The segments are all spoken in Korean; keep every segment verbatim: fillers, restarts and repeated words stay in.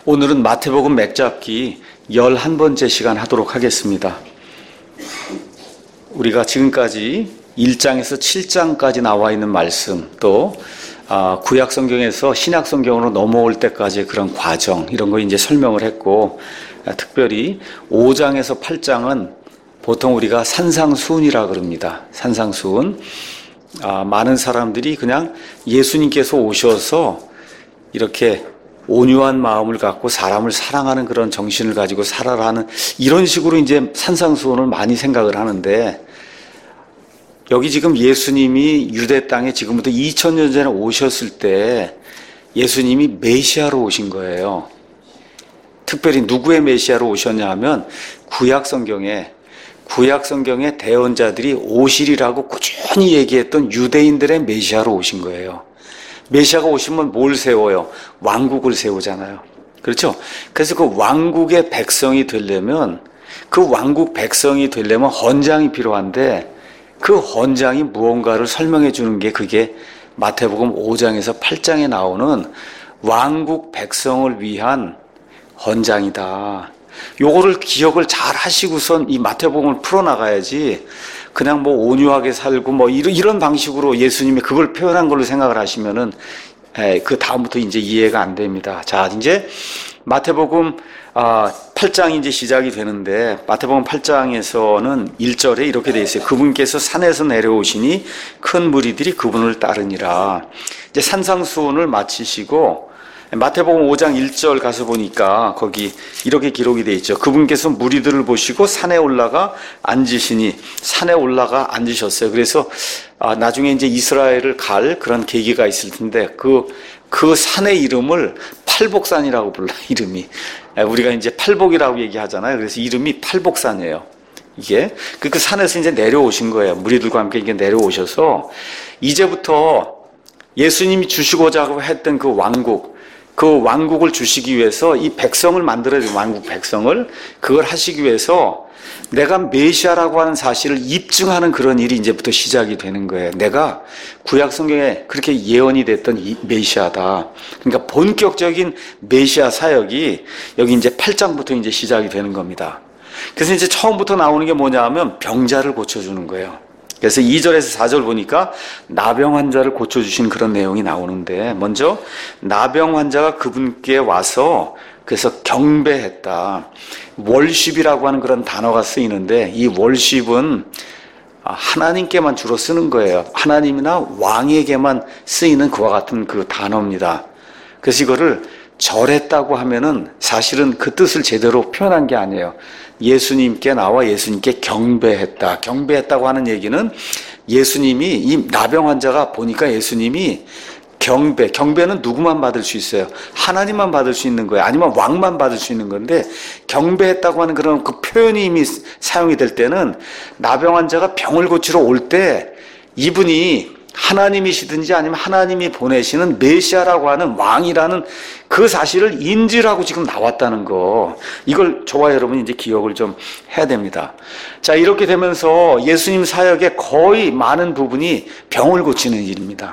오늘은 마태복음 맥잡기 열한 번째 시간 하도록 하겠습니다. 우리가 지금까지 일 장에서 칠 장까지 나와 있는 말씀, 또 구약 성경에서 신약 성경으로 넘어올 때까지의 그런 과정, 이런 거 이제 설명을 했고, 특별히 오 장에서 팔 장은 보통 우리가 산상수훈이라 그럽니다. 산상수훈. 아, 많은 사람들이 그냥 예수님께서 오셔서 이렇게 온유한 마음을 갖고 사람을 사랑하는 그런 정신을 가지고 살아라는 이런 식으로 이제 산상수훈을 많이 생각을 하는데, 여기 지금 예수님이 유대 땅에 지금부터 이천 년 전에 오셨을 때 예수님이 메시아로 오신 거예요. 특별히 누구의 메시아로 오셨냐 하면 구약 성경에 구약 성경의 대언자들이 오시리라고 꾸준히 얘기했던 유대인들의 메시아로 오신 거예요. 메시아가 오시면 뭘 세워요? 왕국을 세우잖아요. 그렇죠? 그래서 그 왕국의 백성이 되려면, 그 왕국 백성이 되려면 헌장이 필요한데, 그 헌장이 무언가를 설명해 주는 게 그게 마태복음 오 장에서 팔 장에 나오는 왕국 백성을 위한 헌장이다. 요거를 기억을 잘 하시고선 이 마태복음을 풀어나가야지, 그냥 뭐 온유하게 살고 뭐 이런, 이런 방식으로 예수님이 그걸 표현한 걸로 생각을 하시면은, 에, 그 다음부터 이제 이해가 안 됩니다. 자, 이제 마태복음 아, 팔 장이 이제 시작이 되는데, 마태복음 팔 장에서는 일 절에 이렇게 되어 있어요. 그분께서 산에서 내려오시니 큰 무리들이 그분을 따르니라. 이제 산상수훈을 마치시고 마태복음 오 장 일 절 가서 보니까 거기 이렇게 기록이 되어 있죠. 그분께서 무리들을 보시고 산에 올라가 앉으시니, 산에 올라가 앉으셨어요. 그래서 아, 나중에 이제 이스라엘을 갈 그런 계기가 있을 텐데, 그, 그 산의 이름을 팔복산이라고 불러, 이름이. 우리가 이제 팔복이라고 얘기하잖아요. 그래서 이름이 팔복산이에요. 이게. 그, 그 산에서 이제 내려오신 거예요. 무리들과 함께 이게 내려오셔서, 이제부터 예수님이 주시고자 했던 그 왕국, 그 왕국을 주시기 위해서 이 백성을 만들어야 돼요. 왕국 백성을. 그걸 하시기 위해서 내가 메시아라고 하는 사실을 입증하는 그런 일이 이제부터 시작이 되는 거예요. 내가 구약 성경에 그렇게 예언이 됐던 이 메시아다. 그러니까 본격적인 메시아 사역이 여기 이제 팔 장부터 이제 시작이 되는 겁니다. 그래서 이제 처음부터 나오는 게 뭐냐 하면 병자를 고쳐주는 거예요. 그래서 이 절에서 사 절 보니까 나병 환자를 고쳐주신 그런 내용이 나오는데, 먼저 나병 환자가 그분께 와서 그래서 경배했다. 월십이라고 하는 그런 단어가 쓰이는데, 이 월십은 하나님께만 주로 쓰는 거예요. 하나님이나 왕에게만 쓰이는 그와 같은 그 단어입니다. 그래서 이거를 절했다고 하면은 사실은 그 뜻을 제대로 표현한 게 아니에요. 예수님께 나와 예수님께 경배했다. 경배했다고 하는 얘기는 예수님이, 이 나병 환자가 보니까 예수님이 경배, 경배는 누구만 받을 수 있어요? 하나님만 받을 수 있는 거예요. 아니면 왕만 받을 수 있는 건데, 경배했다고 하는 그런 그 표현이 이미 사용이 될 때는 나병 환자가 병을 고치러 올 때 이분이 하나님이시든지 아니면 하나님이 보내시는 메시아라고 하는 왕이라는 그 사실을 인지하고 지금 나왔다는 거, 이걸 저와 여러분이 이제 기억을 좀 해야 됩니다. 자, 이렇게 되면서 예수님 사역의 거의 많은 부분이 병을 고치는 일입니다.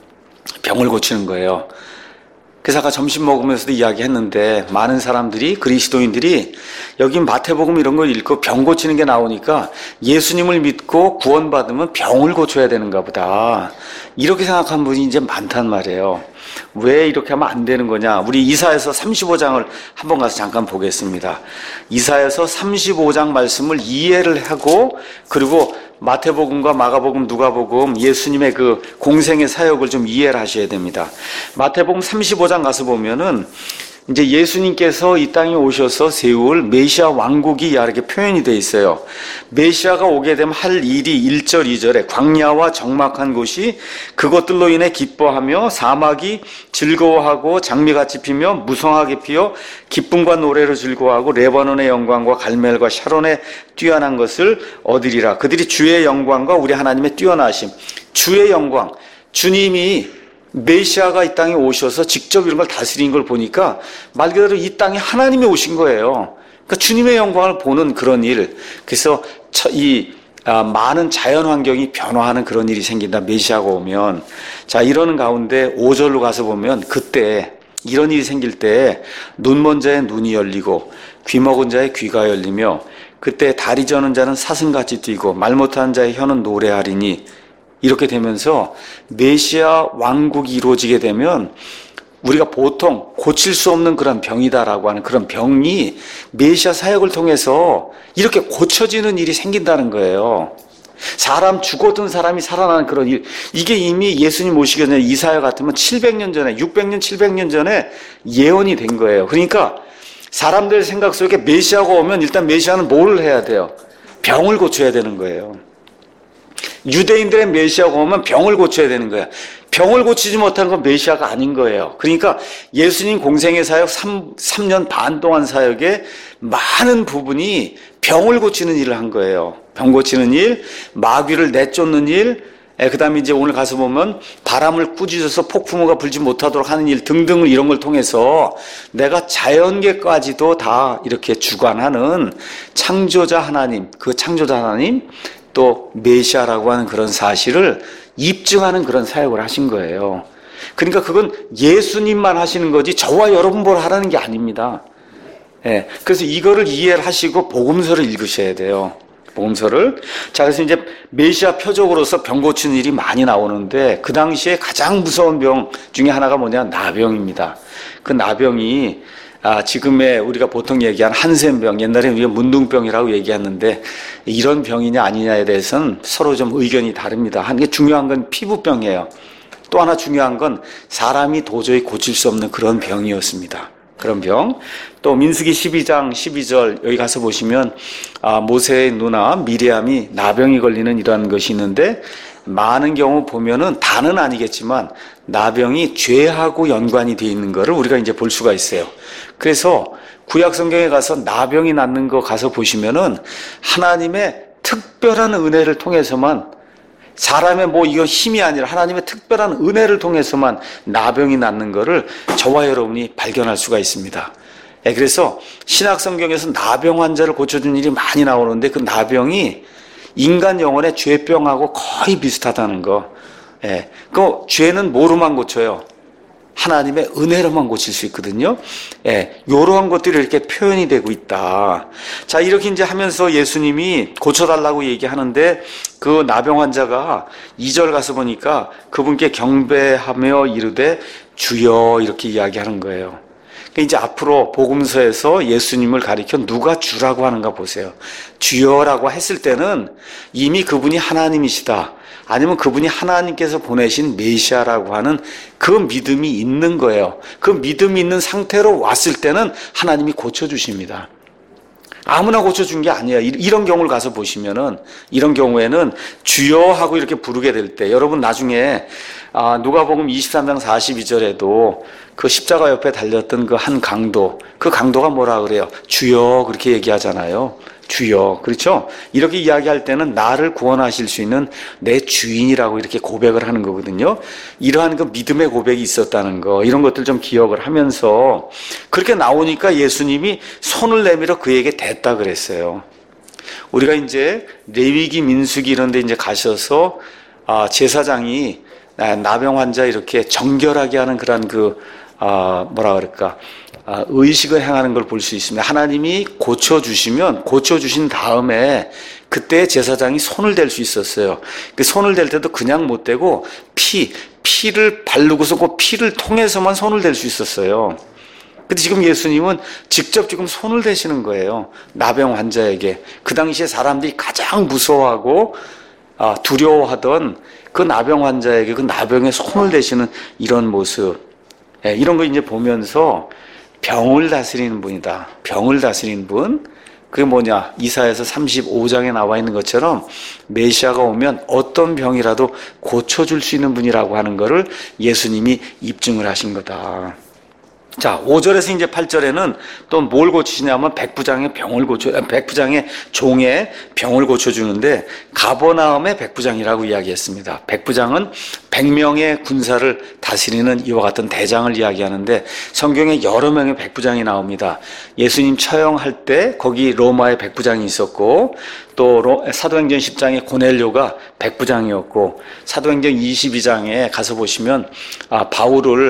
병을 고치는 거예요. 그래서 아까 점심 먹으면서도 이야기했는데, 많은 사람들이, 그리스도인들이 여기 마태복음 이런 걸 읽고 병 고치는 게 나오니까 예수님을 믿고 구원받으면 병을 고쳐야 되는가 보다, 이렇게 생각한 분이 이제 많단 말이에요. 왜 이렇게 하면 안 되는 거냐? 우리 이사야서 삼십오 장을 한번 가서 잠깐 보겠습니다. 이사야서 삼십오 장 말씀을 이해를 하고, 그리고 마태복음과 마가복음, 누가복음, 예수님의 그 공생의 사역을 좀 이해를 하셔야 됩니다. 마태복음 삼십오 장 가서 보면은 이제 예수님께서 이 땅에 오셔서 세울 메시아 왕국이 이렇게 표현이 되어 있어요. 메시아가 오게 되면 할 일이 일 절, 이 절에 광야와 적막한 곳이 그것들로 인해 기뻐하며 사막이 즐거워하고 장미같이 피며 무성하게 피어 기쁨과 노래로 즐거워하고 레바논의 영광과 갈멜과 샤론의 뛰어난 것을 얻으리라. 그들이 주의 영광과 우리 하나님의 뛰어나심, 주의 영광, 주님이 메시아가 이 땅에 오셔서 직접 이런 걸 다스린 걸 보니까 말 그대로 이 땅에 하나님이 오신 거예요. 그러니까 주님의 영광을 보는 그런 일. 그래서 이 많은 자연 환경이 변화하는 그런 일이 생긴다, 메시아가 오면. 자, 이러는 가운데 오 절로 가서 보면 그때 이런 일이 생길 때 눈 먼 자의 눈이 열리고 귀 먹은 자의 귀가 열리며 그때 다리 저는 자는 사슴같이 뛰고 말 못하는 자의 혀는 노래하리니 이렇게 되면서 메시아 왕국이 이루어지게 되면 우리가 보통 고칠 수 없는 그런 병이다라고 하는 그런 병이 메시아 사역을 통해서 이렇게 고쳐지는 일이 생긴다는 거예요. 사람 죽었던 사람이 살아나는 그런 일, 이게 이미 예수님 오시기 전에 이사야 같으면 칠백 년 전에, 육백 년, 칠백 년 전에 예언이 된 거예요. 그러니까 사람들 생각 속에 메시아가 오면 일단 메시아는 뭐를 해야 돼요? 병을 고쳐야 되는 거예요. 유대인들의 메시아가 오면 병을 고쳐야 되는 거야. 병을 고치지 못한 건 메시아가 아닌 거예요. 그러니까 예수님 공생의 사역 삼, 삼 년 반 동안 사역의 많은 부분이 병을 고치는 일을 한 거예요. 병 고치는 일, 마귀를 내쫓는 일, 그 다음에 이제 오늘 가서 보면 바람을 꾸짖어서 폭풍우가 불지 못하도록 하는 일 등등을 이런 걸 통해서 내가 자연계까지도 다 이렇게 주관하는 창조자 하나님, 그 창조자 하나님 또 메시아라고 하는 그런 사실을 입증하는 그런 사역을 하신 거예요. 그러니까 그건 예수님만 하시는 거지 저와 여러분 뭘 하라는 게 아닙니다. 예, 그래서 이거를 이해를 하시고 복음서를 읽으셔야 돼요. 복음서를. 자, 그래서 이제 메시아 표적으로서 병 고치는 일이 많이 나오는데 그 당시에 가장 무서운 병 중에 하나가 뭐냐? 나병입니다. 그 나병이 아, 지금의 우리가 보통 얘기한 한센병, 옛날에 우리가 문둥병이라고 얘기했는데 이런 병이냐 아니냐에 대해서는 서로 좀 의견이 다릅니다. 한 게 중요한 건 피부병이에요. 또 하나 중요한 건 사람이 도저히 고칠 수 없는 그런 병이었습니다. 그런 병. 또 민수기 십이 장 십이 절 여기 가서 보시면 아, 모세의 누나 미리암이 나병이 걸리는 이러한 것이 있는데 많은 경우 보면은 다는 아니겠지만 나병이 죄하고 연관이 되어 있는 것을 우리가 이제 볼 수가 있어요. 그래서 구약 성경에 가서 나병이 낫는 거 가서 보시면은 하나님의 특별한 은혜를 통해서만 사람의 뭐 이거 힘이 아니라 하나님의 특별한 은혜를 통해서만 나병이 낫는 것을 저와 여러분이 발견할 수가 있습니다. 예, 그래서 신약 성경에서 나병 환자를 고쳐준 일이 많이 나오는데 그 나병이 인간 영혼의 죄병하고 거의 비슷하다는 거. 예, 그 죄는 뭐로만 고쳐요? 하나님의 은혜로만 고칠 수 있거든요. 예, 요러한 것들이 이렇게 표현이 되고 있다. 자, 이렇게 이제 하면서 예수님이 고쳐달라고 얘기하는데 그 나병 환자가 이 절 가서 보니까 그분께 경배하며 이르되 주여 이렇게 이야기하는 거예요. 그러니까 이제 앞으로 복음서에서 예수님을 가리켜 누가 주라고 하는가 보세요. 주여라고 했을 때는 이미 그분이 하나님이시다. 아니면 그분이 하나님께서 보내신 메시아라고 하는 그 믿음이 있는 거예요. 그 믿음이 있는 상태로 왔을 때는 하나님이 고쳐주십니다. 아무나 고쳐준 게 아니에요. 이런 경우를 가서 보시면은, 이런 경우에는 주여 하고 이렇게 부르게 될 때, 여러분 나중에, 아, 누가복음 이십삼 장 사십이 절에도 그 십자가 옆에 달렸던 그 한 강도, 그 강도가 뭐라 그래요? 주여, 그렇게 얘기하잖아요. 주여. 그렇죠? 이렇게 이야기할 때는 나를 구원하실 수 있는 내 주인이라고 이렇게 고백을 하는 거거든요. 이러한 그 믿음의 고백이 있었다는 거, 이런 것들 좀 기억을 하면서 그렇게 나오니까 예수님이 손을 내밀어 그에게 댔다 그랬어요. 우리가 이제 레위기, 민수기 이런 데 이제 가셔서 아, 제사장이 나병 환자 이렇게 정결하게 하는 그런 그 아, 뭐라 그럴까? 아, 의식을 행하는 걸 볼 수 있습니다. 하나님이 고쳐주시면, 고쳐주신 다음에, 그때 제사장이 손을 댈 수 있었어요. 그 손을 댈 때도 그냥 못 대고, 피, 피를 바르고서 그 피를 통해서만 손을 댈 수 있었어요. 근데 지금 예수님은 직접 지금 손을 대시는 거예요. 나병 환자에게. 그 당시에 사람들이 가장 무서워하고, 아, 두려워하던 그 나병 환자에게 그 나병에 손을 대시는 이런 모습. 예, 이런 거 이제 보면서, 병을 다스리는 분이다. 병을 다스리는 분. 그게 뭐냐? 이사야서 삼십오 장에 나와 있는 것처럼 메시아가 오면 어떤 병이라도 고쳐줄 수 있는 분이라고 하는 것을 예수님이 입증을 하신 거다. 자, 오 절에서 이제 팔 절에는 또 뭘 고치시냐면 백부장의 병을 고쳐, 백부장의 종의 병을 고쳐주는데 가버나움의 백부장이라고 이야기했습니다. 백부장은 백 명의 군사를 다스리는 이와 같은 대장을 이야기하는데 성경에 여러 명의 백부장이 나옵니다. 예수님 처형할 때 거기 로마의 백부장이 있었고 또 사도행전 십 장에 고넬료가 백부장이었고 사도행전 이십이 장에 가서 보시면 아, 바울을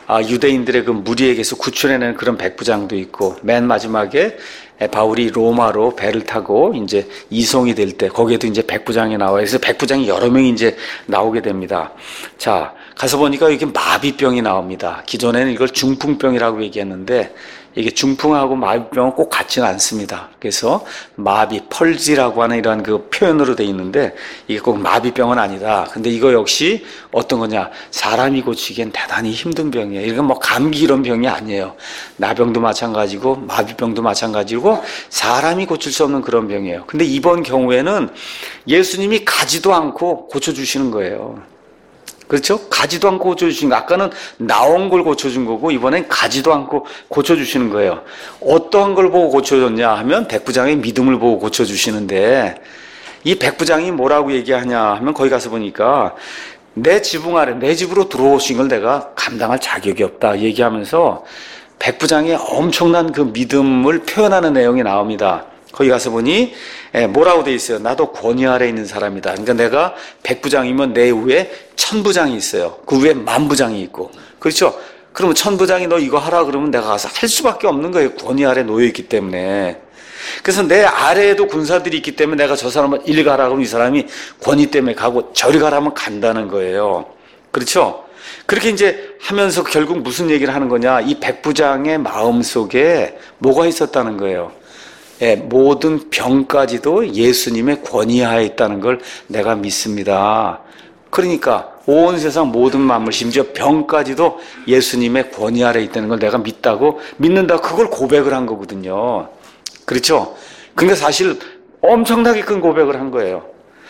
아, 유대인들의 그 무리에게서 구출해내는 그런 백부장도 있고, 맨 마지막에 바울이 로마로 배를 타고 이제 이송이 될 때 거기에도 이제 백부장이 나와요. 그래서 백부장이 여러 명이 이제 나오게 됩니다. 자, 가서 보니까 이게 마비병이 나옵니다. 기존에는 이걸 중풍병이라고 얘기했는데 이게 중풍하고 마비병은 꼭 같지는 않습니다. 그래서 마비, 펄지라고 하는 이런 그 표현으로 돼 있는데 이게 꼭 마비병은 아니다. 근데 이거 역시 어떤 거냐? 사람이 고치기엔 대단히 힘든 병이에요. 이건 뭐 감기 이런 병이 아니에요. 나병도 마찬가지고 마비병도 마찬가지고 사람이 고칠 수 없는 그런 병이에요. 근데 이번 경우에는 예수님이 가지도 않고 고쳐주시는 거예요. 그렇죠? 가지도 않고 고쳐주신 거. 아까는 나온 걸 고쳐준 거고 이번엔 가지도 않고 고쳐주시는 거예요. 어떠한 걸 보고 고쳐줬냐 하면 백부장의 믿음을 보고 고쳐주시는데 이 백부장이 뭐라고 얘기하냐 하면 거기 가서 보니까 내 지붕 아래 내 집으로 들어오신 걸 내가 감당할 자격이 없다 얘기하면서 백부장의 엄청난 그 믿음을 표현하는 내용이 나옵니다. 거기 가서 보니 뭐라고 돼 있어요? 나도 권위 아래 있는 사람이다. 그러니까 내가 백부장이면 내 위에 천부장이 있어요. 그 위에 만부장이 있고. 그렇죠? 그러면 천부장이 너 이거 하라 그러면 내가 가서 할 수밖에 없는 거예요. 권위 아래 놓여 있기 때문에. 그래서 내 아래에도 군사들이 있기 때문에 내가 저 사람을 이리 가라 그러면 이 사람이 권위 때문에 가고 저리 가라면 간다는 거예요. 그렇죠? 그렇게 이제 하면서 결국 무슨 얘기를 하는 거냐? 이 백부장의 마음 속에 뭐가 있었다는 거예요. 예, 모든 병까지도 예수님의 권위하에 있다는 걸 내가 믿습니다. 그러니까 온 세상 모든 만물 심지어 병까지도 예수님의 권위 아래 있다는 걸 내가 믿다고 믿는다. 그걸 고백을 한 거거든요. 그렇죠? 근데 사실 엄청나게 큰 고백을 한 거예요.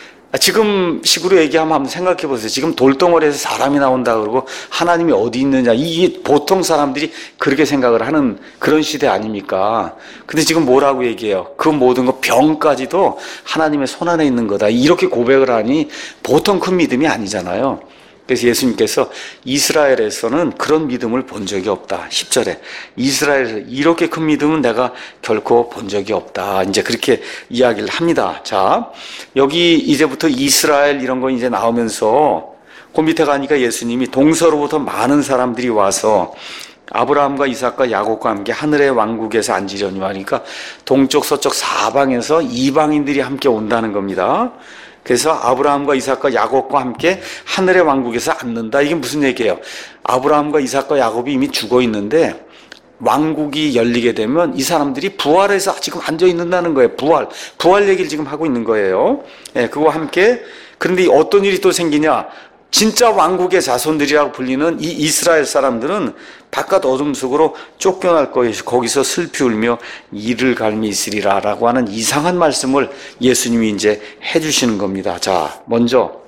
지금 식으로 얘기하면 한번 생각해 보세요. 지금 돌덩어리에서 사람이 나온다 그러고 하나님이 어디 있느냐. 이게 보통 사람들이 그렇게 생각을 하는 그런 시대 아닙니까? 근데 지금 뭐라고 얘기해요? 그 모든 거 병까지도 하나님의 손 안에 있는 거다. 이렇게 고백을 하니 보통 큰 믿음이 아니잖아요. 그래서 예수님께서 이스라엘에서는 그런 믿음을 본 적이 없다. 십 절에 이스라엘에서 이렇게 큰 믿음은 내가 결코 본 적이 없다. 이제 그렇게 이야기를 합니다. 자, 여기 이제부터 이스라엘 이런 거 이제 나오면서 그 밑에 가니까 예수님이 동서로부터 많은 사람들이 와서 아브라함과 이삭과 야곱과 함께 하늘의 왕국에서 앉으려니 하니까 동쪽 서쪽 사방에서 이방인들이 함께 온다는 겁니다. 그래서 아브라함과 이삭과 야곱과 함께 하늘의 왕국에서 앉는다. 이게 무슨 얘기예요? 아브라함과 이삭과 야곱이 이미 죽어 있는데 왕국이 열리게 되면 이 사람들이 부활해서 지금 앉아 있는다는 거예요. 부활. 부활 얘기를 지금 하고 있는 거예요. 예, 그거와 함께. 그런데 어떤 일이 또 생기냐? 진짜 왕국의 자손들이라고 불리는 이 이스라엘 사람들은 바깥 어둠 속으로 쫓겨날 것이고 거기서 슬피 울며 이를 갈미 있으리라 라고 하는 이상한 말씀을 예수님이 이제 해주시는 겁니다. 자, 먼저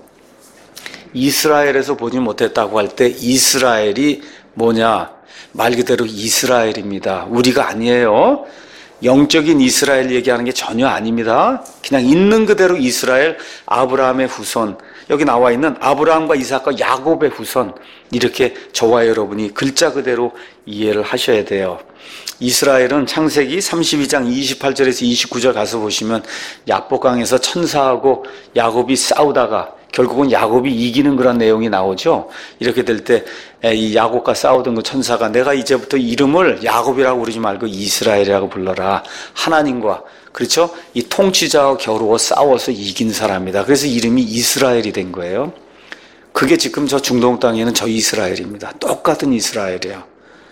이스라엘에서 보지 못했다고 할 때 이스라엘이 뭐냐? 말 그대로 이스라엘입니다. 우리가 아니에요. 영적인 이스라엘 얘기하는 게 전혀 아닙니다. 그냥 있는 그대로 이스라엘, 아브라함의 후손, 여기 나와 있는 아브라함과 이삭과 야곱의 후손, 이렇게 저와 여러분이 글자 그대로 이해를 하셔야 돼요. 이스라엘은 창세기 삼십이 장 이십팔 절에서 이십구 절 가서 보시면 야복강에서 천사하고 야곱이 싸우다가 결국은 야곱이 이기는 그런 내용이 나오죠. 이렇게 될 때 이 야곱과 싸우던 그 천사가 내가 이제부터 이름을 야곱이라고 부르지 말고 이스라엘이라고 불러라. 하나님과 그렇죠? 이 통치자와 겨루어 싸워서 이긴 사람이다. 그래서 이름이 이스라엘이 된 거예요. 그게 지금 저 중동 땅에는 저 이스라엘입니다. 똑같은 이스라엘이에요.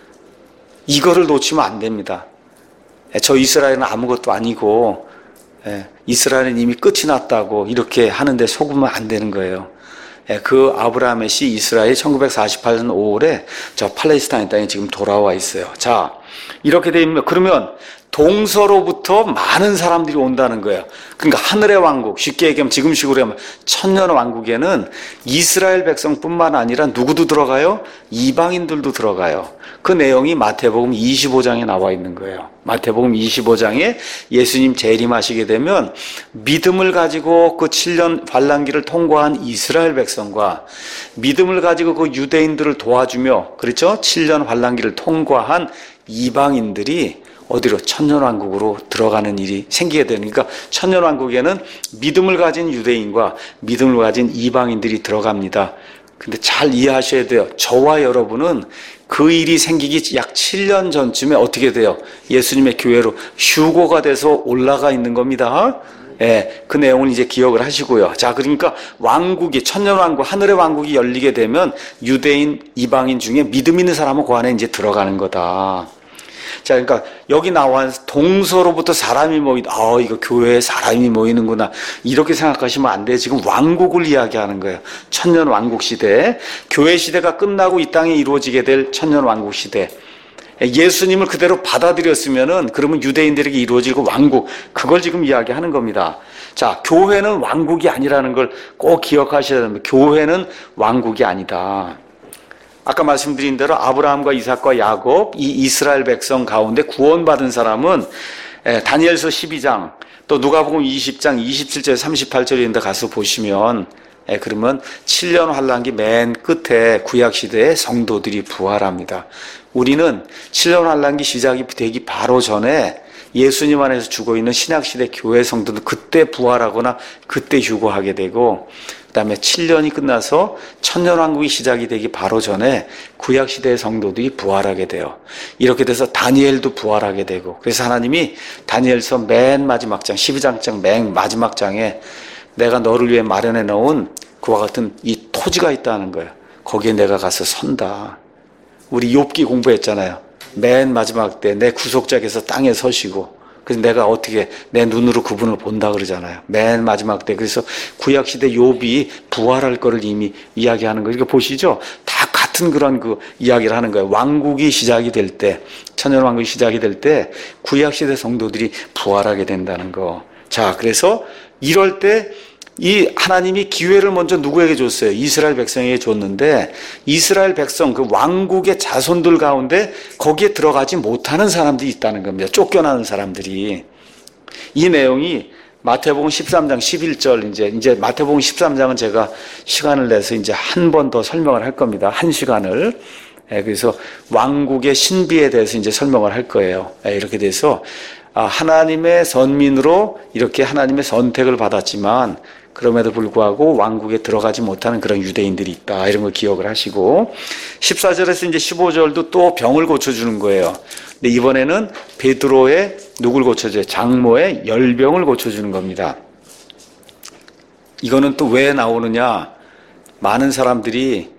이거를 놓치면 안 됩니다. 저 이스라엘은 아무것도 아니고 이스라엘은 이미 끝이 났다고 이렇게 하는데 속으면 안 되는 거예요. 그 아브라함의 씨 이스라엘이 천구백사십팔 년 오월에 저 팔레스타인 땅에 지금 돌아와 있어요. 자, 이렇게 되면 그러면 동서로부터 많은 사람들이 온다는 거예요. 그러니까 하늘의 왕국, 쉽게 얘기하면 지금식으로 하면 천년 왕국에는 이스라엘 백성뿐만 아니라 누구도 들어가요? 이방인들도 들어가요. 그 내용이 마태복음 이십오 장에 나와 있는 거예요. 마태복음 이십오 장에 예수님 재림하시게 되면 믿음을 가지고 그 칠 년 환란기를 통과한 이스라엘 백성과 믿음을 가지고 그 유대인들을 도와주며 그렇죠? 칠 년 환란기를 통과한 이방인들이 어디로? 천년왕국으로 들어가는 일이 생기게 되니까 천년왕국에는 믿음을 가진 유대인과 믿음을 가진 이방인들이 들어갑니다. 근데 잘 이해하셔야 돼요. 저와 여러분은 그 일이 생기기 약 칠 년 전쯤에 어떻게 돼요? 예수님의 교회로 휴거가 돼서 올라가 있는 겁니다. 예, 그 내용을 이제 기억을 하시고요. 자, 그러니까 왕국이, 천년왕국, 하늘의 왕국이 열리게 되면 유대인, 이방인 중에 믿음 있는 사람은 그 안에 이제 들어가는 거다. 자, 그러니까 여기 나와 동서로부터 사람이 모이다. 아, 이거 교회에 사람이 모이는구나. 이렇게 생각하시면 안 돼요. 지금 왕국을 이야기하는 거예요. 천년 왕국 시대. 교회 시대가 끝나고 이 땅에 이루어지게 될 천년 왕국 시대. 예수님을 그대로 받아들였으면은 그러면 유대인들에게 이루어지고 왕국, 그걸 지금 이야기하는 겁니다. 자, 교회는 왕국이 아니라는 걸 꼭 기억하셔야 됩니다. 교회는 왕국이 아니다. 아까 말씀드린 대로 아브라함과 이삭과 야곱, 이 이스라엘 백성 가운데 구원받은 사람은 다니엘서 십이 장, 또 누가복음 이십 장 이십칠 절 삼십팔 절에 있는 데 가서 보시면, 그러면 칠 년 환란기 맨 끝에 구약시대의 성도들이 부활합니다. 우리는 칠 년 환란기 시작이 되기 바로 전에 예수님 안에서 죽어있는 신약시대 교회 성도는 그때 부활하거나 그때 휴거하게 되고, 그 다음에 칠 년이 끝나서 천년왕국이 시작이 되기 바로 전에 구약시대의 성도들이 부활하게 돼요. 이렇게 돼서 다니엘도 부활하게 되고, 그래서 하나님이 다니엘서 맨 마지막 장, 십이 장 맨 마지막 장에 내가 너를 위해 마련해 놓은 그와 같은 이 토지가 있다는 거예요. 거기에 내가 가서 선다. 우리 욥기 공부했잖아요. 맨 마지막 때 내 구속자께서 땅에 서시고, 그래서 내가 어떻게 내 눈으로 그분을 본다 그러잖아요. 맨 마지막 때. 그래서 구약시대 욥이 부활할 거를 이미 이야기하는 거. 이렇게 보시죠. 다 같은 그런 그 이야기를 하는 거예요. 왕국이 시작이 될 때, 천년왕국이 시작이 될 때 구약시대 성도들이 부활하게 된다는 거. 자, 그래서 이럴 때 이 하나님이 기회를 먼저 누구에게 줬어요? 이스라엘 백성에게 줬는데, 이스라엘 백성, 그 왕국의 자손들 가운데 거기에 들어가지 못하는 사람들이 있다는 겁니다. 쫓겨나는 사람들이. 이 내용이 마태복음 십삼 장 십일 절, 이제, 이제 마태복음 십삼 장은 제가 시간을 내서 이제 한 번 더 설명을 할 겁니다. 한 시간을. 그래서 왕국의 신비에 대해서 이제 설명을 할 거예요. 이렇게 돼서 하나님의 선민으로 이렇게 하나님의 선택을 받았지만, 그럼에도 불구하고 왕국에 들어가지 못하는 그런 유대인들이 있다. 이런 걸 기억을 하시고, 십사 절에서 이제 십오 절도 또 병을 고쳐주는 거예요. 근데 이번에는 베드로의 누굴 고쳐줘요? 장모의 열병을 고쳐주는 겁니다. 이거는 또 왜 나오느냐? 많은 사람들이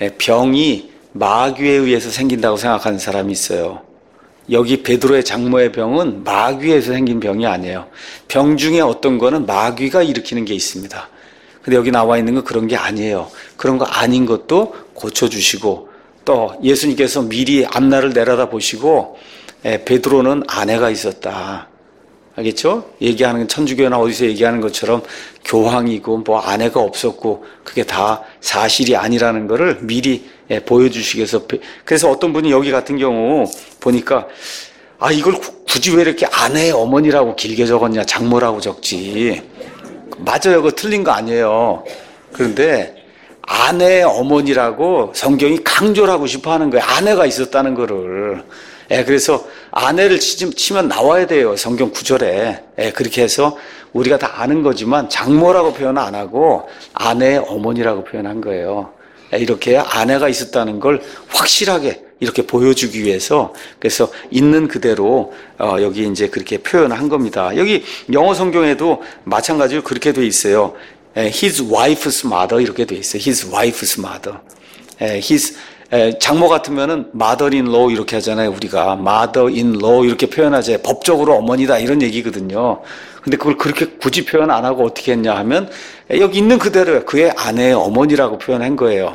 병이 마귀에 의해서 생긴다고 생각하는 사람이 있어요. 여기 베드로의 장모의 병은 마귀에서 생긴 병이 아니에요. 병 중에 어떤 거는 마귀가 일으키는 게 있습니다. 근데 여기 나와 있는 건 그런 게 아니에요. 그런 거 아닌 것도 고쳐주시고, 또 예수님께서 미리 앞날을 내려다 보시고, 베드로는 아내가 있었다. 알겠죠? 얘기하는 건 천주교나 어디서 얘기하는 것처럼 교황이고 뭐 아내가 없었고 그게 다 사실이 아니라는 거를 미리 예, 보여주시기 위해서. 그래서 어떤 분이 여기 같은 경우 보니까, 아, 이걸 굳이 왜 이렇게 아내의 어머니라고 길게 적었냐, 장모라고 적지. 맞아요. 그거 틀린 거 아니에요. 그런데 아내의 어머니라고 성경이 강조를 하고 싶어 하는 거예요. 아내가 있었다는 거를. 예, 그래서 아내를 치, 치면 나와야 돼요. 성경 구절에. 예, 그렇게 해서 우리가 다 아는 거지만 장모라고 표현 안 하고 아내의 어머니라고 표현한 거예요. 이렇게 아내가 있었다는 걸 확실하게 이렇게 보여주기 위해서, 그래서 있는 그대로 어, 여기 이제 그렇게 표현한 겁니다. 여기 영어 성경에도 마찬가지로 그렇게 돼 있어요. His wife's mother 이렇게 돼 있어요. His wife's mother. His 장모 같으면은 mother-in-law 이렇게 하잖아요. 우리가 mother-in-law 이렇게 표현하죠. 법적으로 어머니다 이런 얘기거든요. 근데 그걸 그렇게 굳이 표현 안 하고 어떻게 했냐 하면 여기 있는 그대로 그의 아내의 어머니라고 표현한 거예요.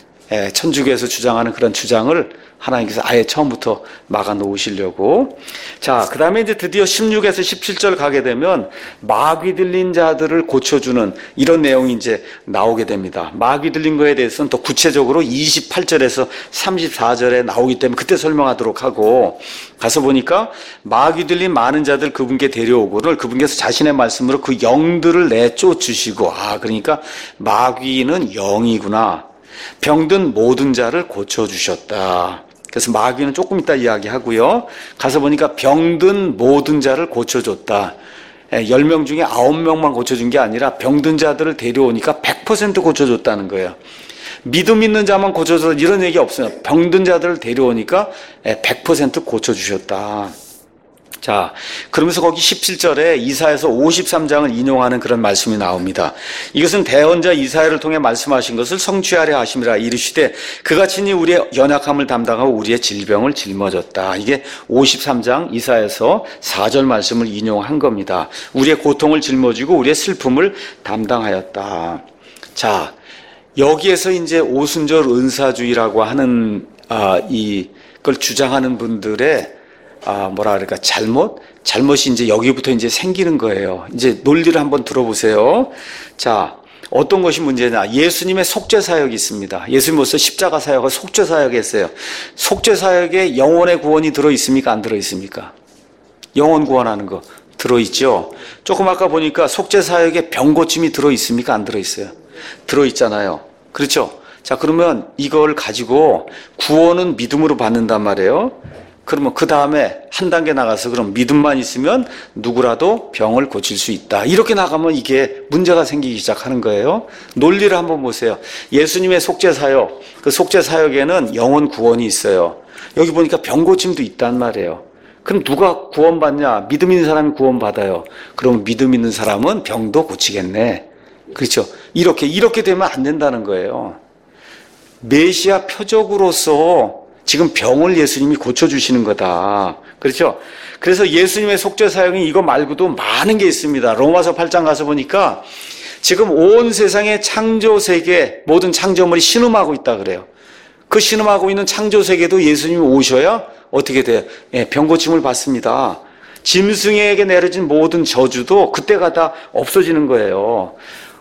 천주교에서 주장하는 그런 주장을 하나님께서 아예 처음부터 막아 놓으시려고. 자, 그 다음에 이제 드디어 십육에서 십칠 절 가게 되면 마귀 들린 자들을 고쳐주는 이런 내용이 이제 나오게 됩니다. 마귀 들린 거에 대해서는 더 구체적으로 이십팔 절에서 삼십사 절에 나오기 때문에 그때 설명하도록 하고, 가서 보니까 마귀 들린 많은 자들 그분께 데려오고를 그분께서 자신의 말씀으로 그 영들을 내쫓으시고, 아, 그러니까 마귀는 영이구나. 병든 모든 자를 고쳐주셨다. 그래서 마귀는 조금 이따 이야기하고요. 가서 보니까 병든 모든 자를 고쳐줬다. 열 명 중에 아홉 명만 고쳐준 게 아니라 병든 자들을 데려오니까 백 퍼센트 고쳐줬다는 거예요. 믿음 있는 자만 고쳐서 이런 얘기 없어요. 병든 자들을 데려오니까 백 퍼센트 고쳐주셨다. 자, 그러면서 거기 십칠 절에 이사야서 오십삼 장을 인용하는 그런 말씀이 나옵니다. 이것은 대언자 이사야를 통해 말씀하신 것을 성취하려 하심이라. 이르시되 그가 친히 우리의 연약함을 담당하고 우리의 질병을 짊어졌다. 이게 오십삼 장 이사야서 사 절 말씀을 인용한 겁니다. 우리의 고통을 짊어지고 우리의 슬픔을 담당하였다. 자, 여기에서 이제 오순절 은사주의라고 하는 아, 이걸 주장하는 분들의 아, 뭐라 그럴까, 잘못? 잘못이 이제 여기부터 이제 생기는 거예요. 이제 논리를 한번 들어보세요. 자, 어떤 것이 문제냐. 예수님의 속죄 사역이 있습니다. 예수님으로서 십자가 사역과 속죄 사역이 했어요. 속죄 사역에 영혼의 구원이 들어있습니까? 안 들어있습니까? 영혼 구원하는 거 들어있죠? 조금 아까 보니까 속죄 사역에 병 고침이 들어있습니까? 안 들어있어요? 들어있잖아요. 그렇죠? 자, 그러면 이걸 가지고 구원은 믿음으로 받는단 말이에요. 그러면 그 다음에 한 단계 나가서 그럼 믿음만 있으면 누구라도 병을 고칠 수 있다. 이렇게 나가면 이게 문제가 생기기 시작하는 거예요. 논리를 한번 보세요. 예수님의 속죄 사역, 그 속죄 사역에는 영혼 구원이 있어요. 여기 보니까 병 고침도 있단 말이에요. 그럼 누가 구원받냐? 믿음 있는 사람이 구원받아요. 그럼 믿음 있는 사람은 병도 고치겠네. 그렇죠? 이렇게 이렇게 되면 안 된다는 거예요. 메시아 표적으로서 지금 병을 예수님이 고쳐주시는 거다. 그렇죠? 그래서 예수님의 속죄 사역은 이거 말고도 많은 게 있습니다. 로마서 팔 장 가서 보니까 지금 온 세상의 창조 세계 모든 창조물이 신음하고 있다 그래요. 그 신음하고 있는 창조 세계도 예수님이 오셔야 어떻게 돼요? 예, 병 고침을 받습니다. 짐승에게 내려진 모든 저주도 그때가 다 없어지는 거예요.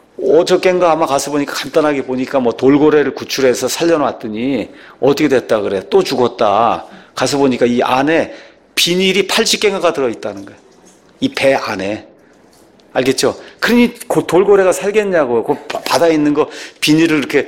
어저껜가 아마 가서 보니까 간단하게 보니까 뭐 돌고래를 구출해서 살려놨더니 어떻게 됐다 그래. 또 죽었다. 가서 보니까 이 안에 비닐이 팔십 개가 들어있다는 거예요. 이 배 안에. 알겠죠? 그러니 그 돌고래가 살겠냐고. 그 바다에 있는 거 비닐을 이렇게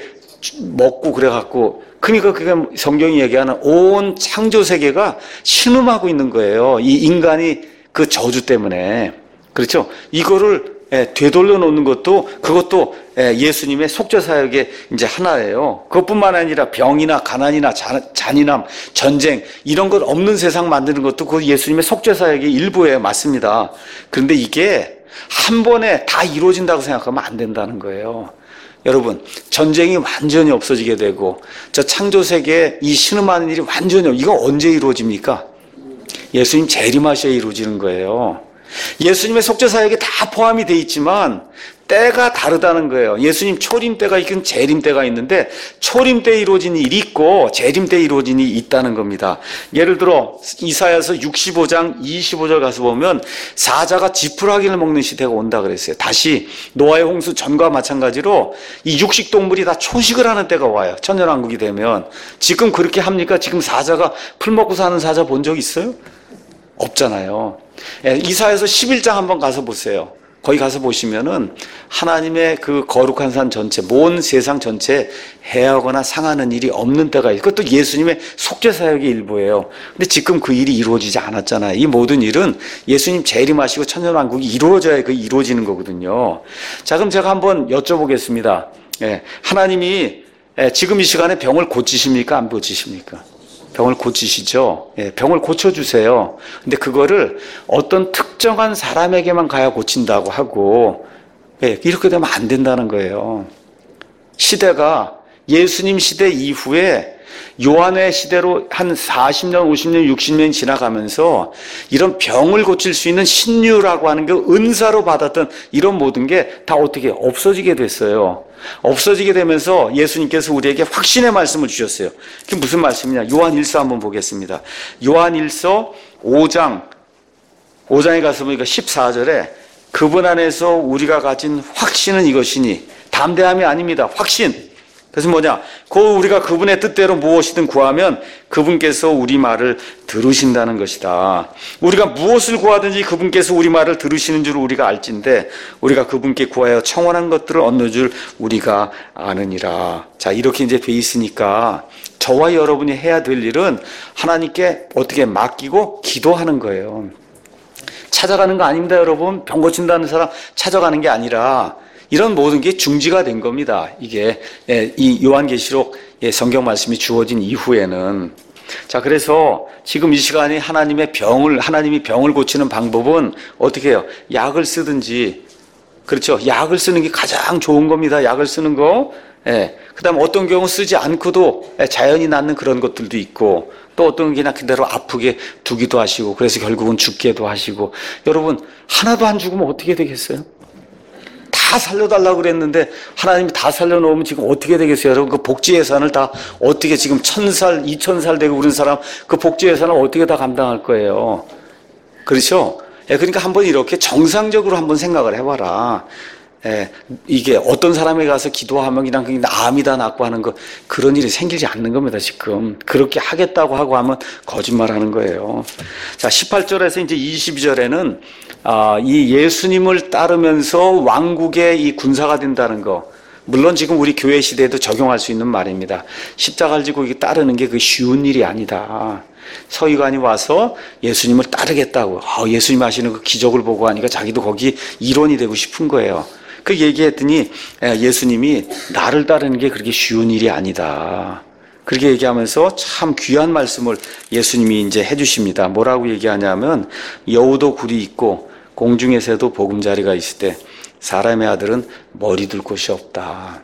먹고 그래갖고. 그러니까 그게 성경이 얘기하는 온 창조 세계가 신음하고 있는 거예요. 이 인간이 그 저주 때문에. 그렇죠? 이거를 예, 되돌려 놓는 것도 그것도 예, 예수님의 속죄 사역의 이제 하나예요. 그것뿐만 아니라 병이나 가난이나 잔, 잔인함, 전쟁 이런 것 없는 세상 만드는 것도 그 예수님의 속죄 사역의 일부예요. 맞습니다. 그런데 이게 한 번에 다 이루어진다고 생각하면 안 된다는 거예요. 여러분, 전쟁이 완전히 없어지게 되고 저 창조 세계에 이 신음하는 일이 완전히 이거 언제 이루어집니까? 예수님 재림하셔야 이루어지는 거예요. 예수님의 속죄 사역에 다 포함이 돼 있지만 때가 다르다는 거예요. 예수님 초림 때가 있긴 재림 때가 있는데 초림 때 이루어진 일이 있고 재림 때 이루어진 일이 있다는 겁니다. 예를 들어 이사야서 육십오 장 이십오 절 가서 보면 사자가 지푸라기를 먹는 시대가 온다 그랬어요. 다시 노아의 홍수 전과 마찬가지로 이 육식 동물이 다 초식을 하는 때가 와요. 천년왕국이 되면. 지금 그렇게 합니까? 지금 사자가 풀 먹고 사는 사자 본 적 있어요? 없잖아요. 이사야서 십일 장 한번 가서 보세요. 거기 가서 보시면은 하나님의 그 거룩한 산 전체, 온 세상 전체에 해하거나 상하는 일이 없는 때가 있어요. 그것도 예수님의 속죄 사역의 일부예요. 근데 지금 그 일이 이루어지지 않았잖아요. 이 모든 일은 예수님 재림하시고 천년왕국이 이루어져야 그 이루어지는 거거든요. 자, 그럼 제가 한번 여쭤보겠습니다. 예, 하나님이 지금 이 시간에 병을 고치십니까? 안 고치십니까? 병을 고치시죠. 예, 병을 고쳐주세요. 근데 그거를 어떤 특정한 사람에게만 가야 고친다고 하고, 예, 이렇게 되면 안 된다는 거예요. 시대가 예수님 시대 이후에 요한의 시대로 한 사십 년, 오십 년, 육십 년이 지나가면서 이런 병을 고칠 수 있는 신유라고 하는 게 은사로 받았던 이런 모든 게 다 어떻게 없어지게 됐어요. 없어지게 되면서 예수님께서 우리에게 확신의 말씀을 주셨어요. 그게 무슨 말씀이냐? 요한 일서 한번 보겠습니다. 요한 일서 오 장, 오 장에 가서 보니까 십사 절에 그분 안에서 우리가 가진 확신은 이것이니, 담대함이 아닙니다. 확신. 그래서 뭐냐? 그 우리가 그분의 뜻대로 무엇이든 구하면 그분께서 우리 말을 들으신다는 것이다. 우리가 무엇을 구하든지 그분께서 우리 말을 들으시는 줄 우리가 알진대 우리가 그분께 구하여 청원한 것들을 얻는 줄 우리가 아느니라. 자, 이렇게 이제 돼 있으니까 저와 여러분이 해야 될 일은 하나님께 어떻게 맡기고 기도하는 거예요. 찾아가는 거 아닙니다, 여러분. 병 고친다는 사람 찾아가는 게 아니라 이런 모든 게 중지가 된 겁니다. 이게 이 요한계시록 성경 말씀이 주어진 이후에는. 자, 그래서 지금 이 시간에 하나님의 병을 하나님이 병을 고치는 방법은 어떻게 해요? 약을 쓰든지, 그렇죠? 약을 쓰는 게 가장 좋은 겁니다. 약을 쓰는 거. 예. 그다음 어떤 경우 쓰지 않고도 자연이 낫는 그런 것들도 있고, 또 어떤 게나 그대로 아프게 두기도 하시고, 그래서 결국은 죽게도 하시고. 여러분, 하나도 안 죽으면 어떻게 되겠어요? 다 살려달라고 그랬는데 하나님이 다 살려놓으면 지금 어떻게 되겠어요? 여러분, 그 복지 예산을 다 어떻게 지금 천 살, 이천 살 되고 그런 사람 그 복지 예산을 어떻게 다 감당할 거예요? 그렇죠? 예, 그러니까 한번 이렇게 정상적으로 한번 생각을 해봐라. 예, 이게 어떤 사람에 가서 기도하면 그냥 그냥 암이다 낫고 하는 거, 그런 일이 생기지 않는 겁니다, 지금. 그렇게 하겠다고 하고 하면 거짓말 하는 거예요. 자, 십팔 절에서 이제 이십이 절에는, 아, 이 예수님을 따르면서 왕국의 이 군사가 된다는 거. 물론 지금 우리 교회 시대에도 적용할 수 있는 말입니다. 십자가를 지고 따르는 게 그 쉬운 일이 아니다. 서기관이 와서 예수님을 따르겠다고, 아, 예수님 하시는 그 기적을 보고 하니까 자기도 거기 일원이 되고 싶은 거예요. 그 얘기했더니 예수님이 나를 따르는 게 그렇게 쉬운 일이 아니다. 그렇게 얘기하면서 참 귀한 말씀을 예수님이 이제 해주십니다. 뭐라고 얘기하냐면, 여우도 굴이 있고 공중의 새도 보금자리가 있을 때 사람의 아들은 머리 둘 곳이 없다.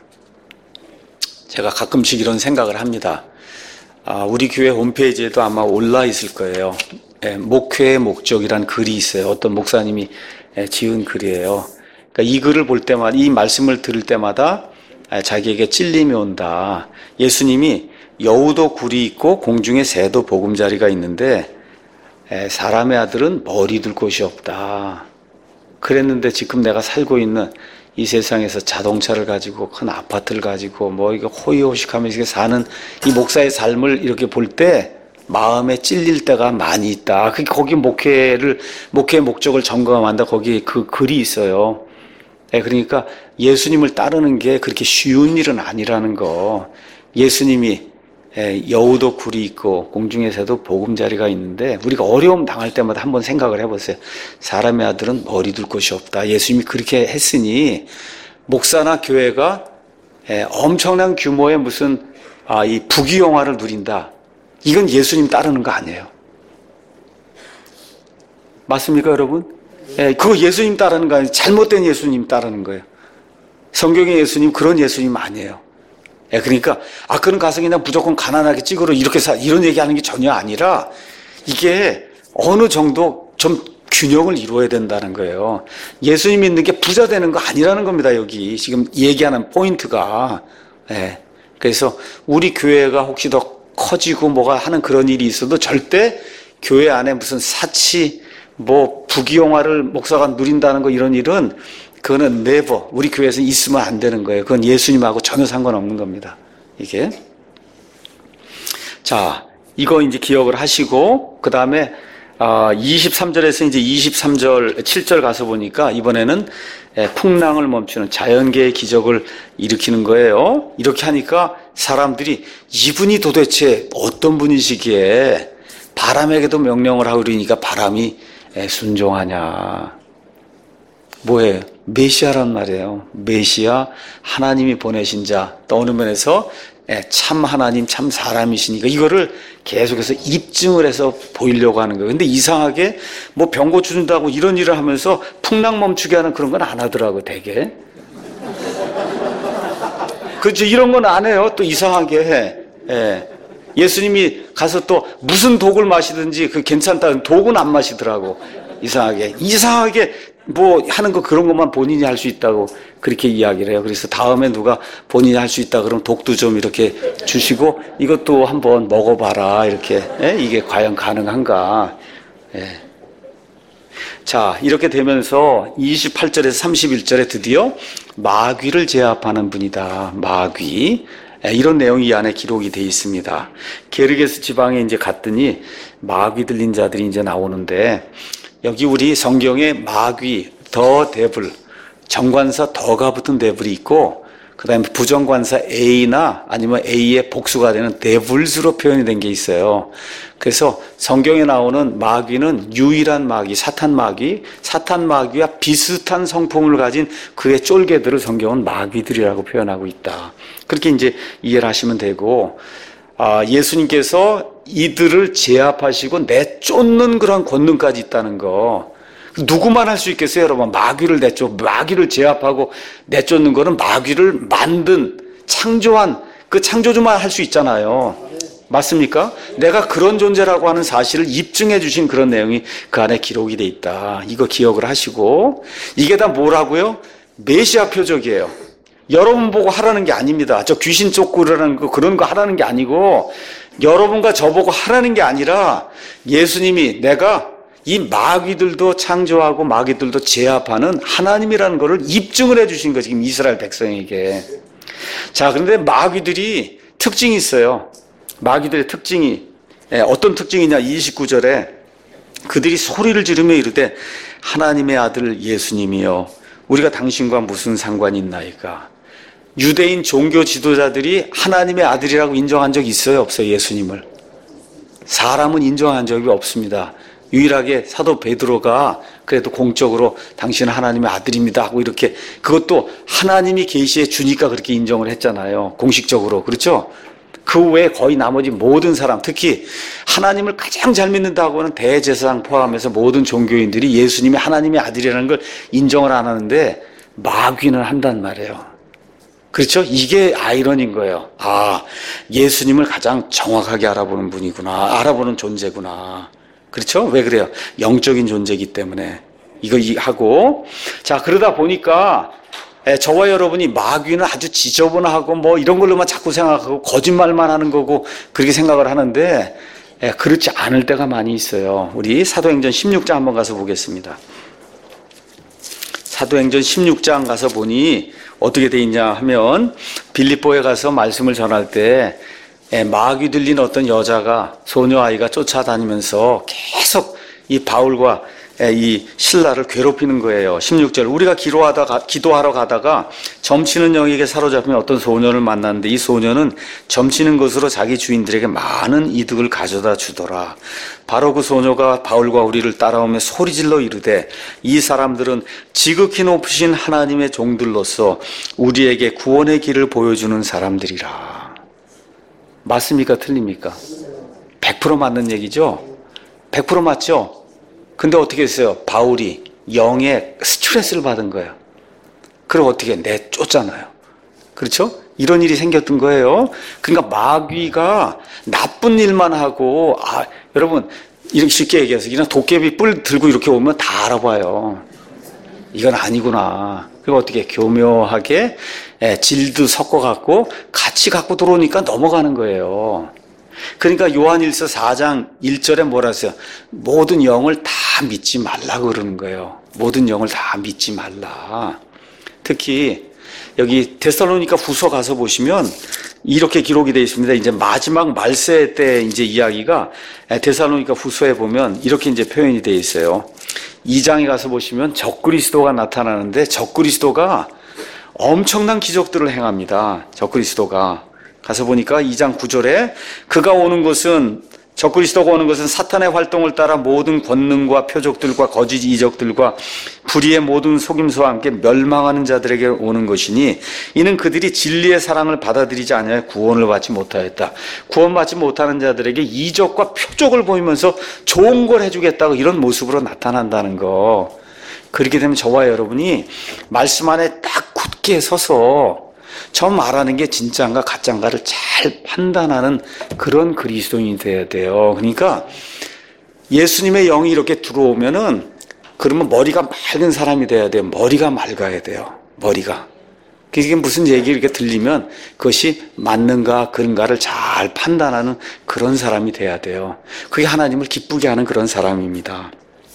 제가 가끔씩 이런 생각을 합니다. 아, 우리 교회 홈페이지에도 아마 올라 있을 거예요. 예, 목회의 목적이란 글이 있어요. 어떤 목사님이 예, 지은 글이에요. 그러니까 이 글을 볼 때마다, 이 말씀을 들을 때마다 자기에게 찔림이 온다. 예수님이 여우도 굴이 있고 공중에 새도 보금자리가 있는데 사람의 아들은 머리 둘 곳이 없다. 그랬는데 지금 내가 살고 있는 이 세상에서 자동차를 가지고 큰 아파트를 가지고 뭐 이거 호의호식하면서 사는 이 목사의 삶을 이렇게 볼 때 마음에 찔릴 때가 많이 있다. 그게 거기 목회를 목회의 목적을 점검한다. 거기 그 글이 있어요. 예, 그러니까 예수님을 따르는 게 그렇게 쉬운 일은 아니라는 거. 예수님이 여우도 굴이 있고 공중의 새도 보금자리가 있는데 우리가 어려움 당할 때마다 한번 생각을 해보세요. 사람의 아들은 머리 둘 곳이 없다. 예수님이 그렇게 했으니 목사나 교회가 엄청난 규모의 무슨 아, 이 부귀영화를 누린다. 이건 예수님 따르는 거 아니에요. 맞습니까, 여러분? 예, 그거 예수님 따르는 거 아니에요. 잘못된 예수님 따르는 거예요. 성경의 예수님 그런 예수님 아니에요. 예, 그러니까 아, 그런 가서 그냥 무조건 가난하게 찍으러 이렇게 사 이런 얘기하는 게 전혀 아니라 이게 어느 정도 좀 균형을 이루어야 된다는 거예요. 예수님 믿는 게 부자 되는 거 아니라는 겁니다. 여기 지금 얘기하는 포인트가. 예, 그래서 우리 교회가 혹시 더 커지고 뭐가 하는 그런 일이 있어도 절대 교회 안에 무슨 사치 뭐 부귀영화를 목사가 누린다는 거 이런 일은 그거는 never 우리 교회에서 있으면 안 되는 거예요. 그건 예수님하고 전혀 상관없는 겁니다. 이게. 자, 이거 이제 기억을 하시고 그 다음에 이십삼 절에서 이제 이십삼 절 칠 절 가서 보니까 이번에는 풍랑을 멈추는 자연계의 기적을 일으키는 거예요. 이렇게 하니까 사람들이 이분이 도대체 어떤 분이시기에 바람에게도 명령을 하고 그러니까 바람이 순종하냐. 뭐예요? 메시아란 말이에요. 메시아, 하나님이 보내신 자. 또 어느 면에서 참 하나님, 참 사람이시니까 이거를 계속해서 입증을 해서 보이려고 하는 거예요. 근데 이상하게 뭐 병 고쳐준다고 이런 일을 하면서 풍랑 멈추게 하는 그런 건 안 하더라고, 되게. 그렇죠. 이런 건 안 해요. 또 이상하게 해. 예. 예수님이 가서 또 무슨 독을 마시든지 그 괜찮다는 독은 안 마시더라고. 이상하게. 이상하게 뭐 하는 거 그런 것만 본인이 할 수 있다고 그렇게 이야기를 해요. 그래서 다음에 누가 본인이 할 수 있다 그러면 독도 좀 이렇게 주시고 이것도 한번 먹어봐라. 이렇게. 예? 이게 과연 가능한가. 예. 자, 이렇게 되면서 이십팔 절에서 삼십일 절에 드디어 마귀를 제압하는 분이다. 마귀. 이런 내용이 이 안에 기록이 되어 있습니다. 게르게스 지방에 이제 갔더니 마귀 들린 자들이 이제 나오는데 여기 우리 성경에 마귀, 더 데블, 정관사 더가 붙은 데블이 있고 그 다음에 부정관사 A나 아니면 A의 복수가 되는 데블스로 표현이 된 게 있어요. 그래서 성경에 나오는 마귀는 유일한 마귀, 사탄 마귀, 사탄 마귀와 비슷한 성품을 가진 그의 쫄개들을 성경은 마귀들이라고 표현하고 있다. 그렇게 이제 이해를 하시면 되고, 아, 예수님께서 이들을 제압하시고 내쫓는 그런 권능까지 있다는 거. 누구만 할 수 있겠어요, 여러분? 마귀를 내쫓, 마귀를 제압하고 내쫓는 거는 마귀를 만든, 창조한 그 창조주만 할 수 있잖아요. 맞습니까? 내가 그런 존재라고 하는 사실을 입증해 주신 그런 내용이 그 안에 기록이 돼 있다. 이거 기억을 하시고, 이게 다 뭐라고요? 메시아 표적이에요. 여러분 보고 하라는 게 아닙니다. 저 귀신 쫓고라는 거, 그런 거 하라는 게 아니고, 여러분과 저보고 하라는 게 아니라 예수님이 내가 이 마귀들도 창조하고 마귀들도 제압하는 하나님이라는 것을 입증을 해 주신 거지, 지금 이스라엘 백성에게. 자, 그런데 마귀들이 특징이 있어요. 마귀들의 특징이, 예, 어떤 특징이냐? 이십구 절에 그들이 소리를 지르며 이르되 하나님의 아들 예수님이여 우리가 당신과 무슨 상관이 있나이까. 유대인 종교 지도자들이 하나님의 아들이라고 인정한 적이 있어요, 없어요? 예수님을. 사람은 인정한 적이 없습니다. 유일하게 사도 베드로가 그래도 공적으로 당신은 하나님의 아들입니다 하고 이렇게, 그것도 하나님이 계시해 주니까 그렇게 인정을 했잖아요, 공식적으로. 그렇죠? 그 외에 거의 나머지 모든 사람, 특히 하나님을 가장 잘 믿는다고 하는 대제사장 포함해서 모든 종교인들이 예수님이 하나님의 아들이라는 걸 인정을 안 하는데 마귀는 한단 말이에요. 그렇죠? 이게 아이러니인 거예요. 아, 예수님을 가장 정확하게 알아보는 분이구나, 알아보는 존재구나. 그렇죠? 왜 그래요? 영적인 존재이기 때문에. 이거 하고, 자, 그러다 보니까 저와 여러분이 마귀는 아주 지저분하고 뭐 이런 걸로만 자꾸 생각하고 거짓말만 하는 거고 그렇게 생각을 하는데, 그렇지 않을 때가 많이 있어요. 우리 사도행전 십육 장 한번 가서 보겠습니다. 사도행전 십육 장 가서 보니 어떻게 돼 있냐 하면, 빌립보에 가서 말씀을 전할 때 마귀 들린 어떤 여자가, 소녀아이가 쫓아다니면서 계속 이 바울과 이 신라를 괴롭히는 거예요. 십육 절, 우리가 기도하다가, 기도하러 가다가 점치는 영에게 사로잡힌 어떤 소년을 만났는데 이 소년은 점치는 것으로 자기 주인들에게 많은 이득을 가져다 주더라. 바로 그 소녀가 바울과 우리를 따라오며 소리질러 이르되 이 사람들은 지극히 높으신 하나님의 종들로서 우리에게 구원의 길을 보여주는 사람들이라. 맞습니까? 틀립니까? 백 퍼센트 맞는 얘기죠? 백 퍼센트 맞죠? 근데 어떻게 했어요? 바울이 영의 스트레스를 받은 거예요. 그럼 어떻게 내쫓잖아요. 그렇죠? 이런 일이 생겼던 거예요. 그러니까 마귀가 나쁜 일만 하고, 아, 여러분, 이렇게 쉽게 얘기해서 그냥 도깨비 뿔 들고 이렇게 오면 다 알아봐요. 이건 아니구나. 그리고 어떻게 교묘하게 질도 섞어갖고 같이 갖고 들어오니까 넘어가는 거예요. 그러니까 요한일서 사 장 일 절에 뭐라 했어요? 모든 영을 다 믿지 말라 그러는 거예요. 모든 영을 다 믿지 말라. 특히 여기 데살로니가 후서 가서 보시면 이렇게 기록이 되어 있습니다. 이제 마지막 말세 때 이제 이야기가 데살로니가 후서에 보면 이렇게 이제 표현이 되어 있어요. 이 장에 가서 보시면 적그리스도가 나타나는데 적그리스도가 엄청난 기적들을 행합니다. 적그리스도가. 가서 보니까 이 장 구 절에 그가 오는 것은, 적그리스도가 오는 것은 사탄의 활동을 따라 모든 권능과 표적들과 거짓 이적들과 불의의 모든 속임수와 함께 멸망하는 자들에게 오는 것이니 이는 그들이 진리의 사랑을 받아들이지 아니하여 구원을 받지 못하였다. 구원받지 못하는 자들에게 이적과 표적을 보이면서 좋은 걸 해주겠다고 이런 모습으로 나타난다는 거. 그렇게 되면 저와 여러분이 말씀 안에 딱 굳게 서서 저 말하는 게 진짜인가 가짜인가를 잘 판단하는 그런 그리스도인이 돼야 돼요. 그러니까 예수님의 영이 이렇게 들어오면은 그러면 머리가 맑은 사람이 돼야 돼요. 머리가 맑아야 돼요. 머리가. 그게 무슨 얘기 이렇게 들리면 그것이 맞는가 그런가를 잘 판단하는 그런 사람이 돼야 돼요. 그게 하나님을 기쁘게 하는 그런 사람입니다.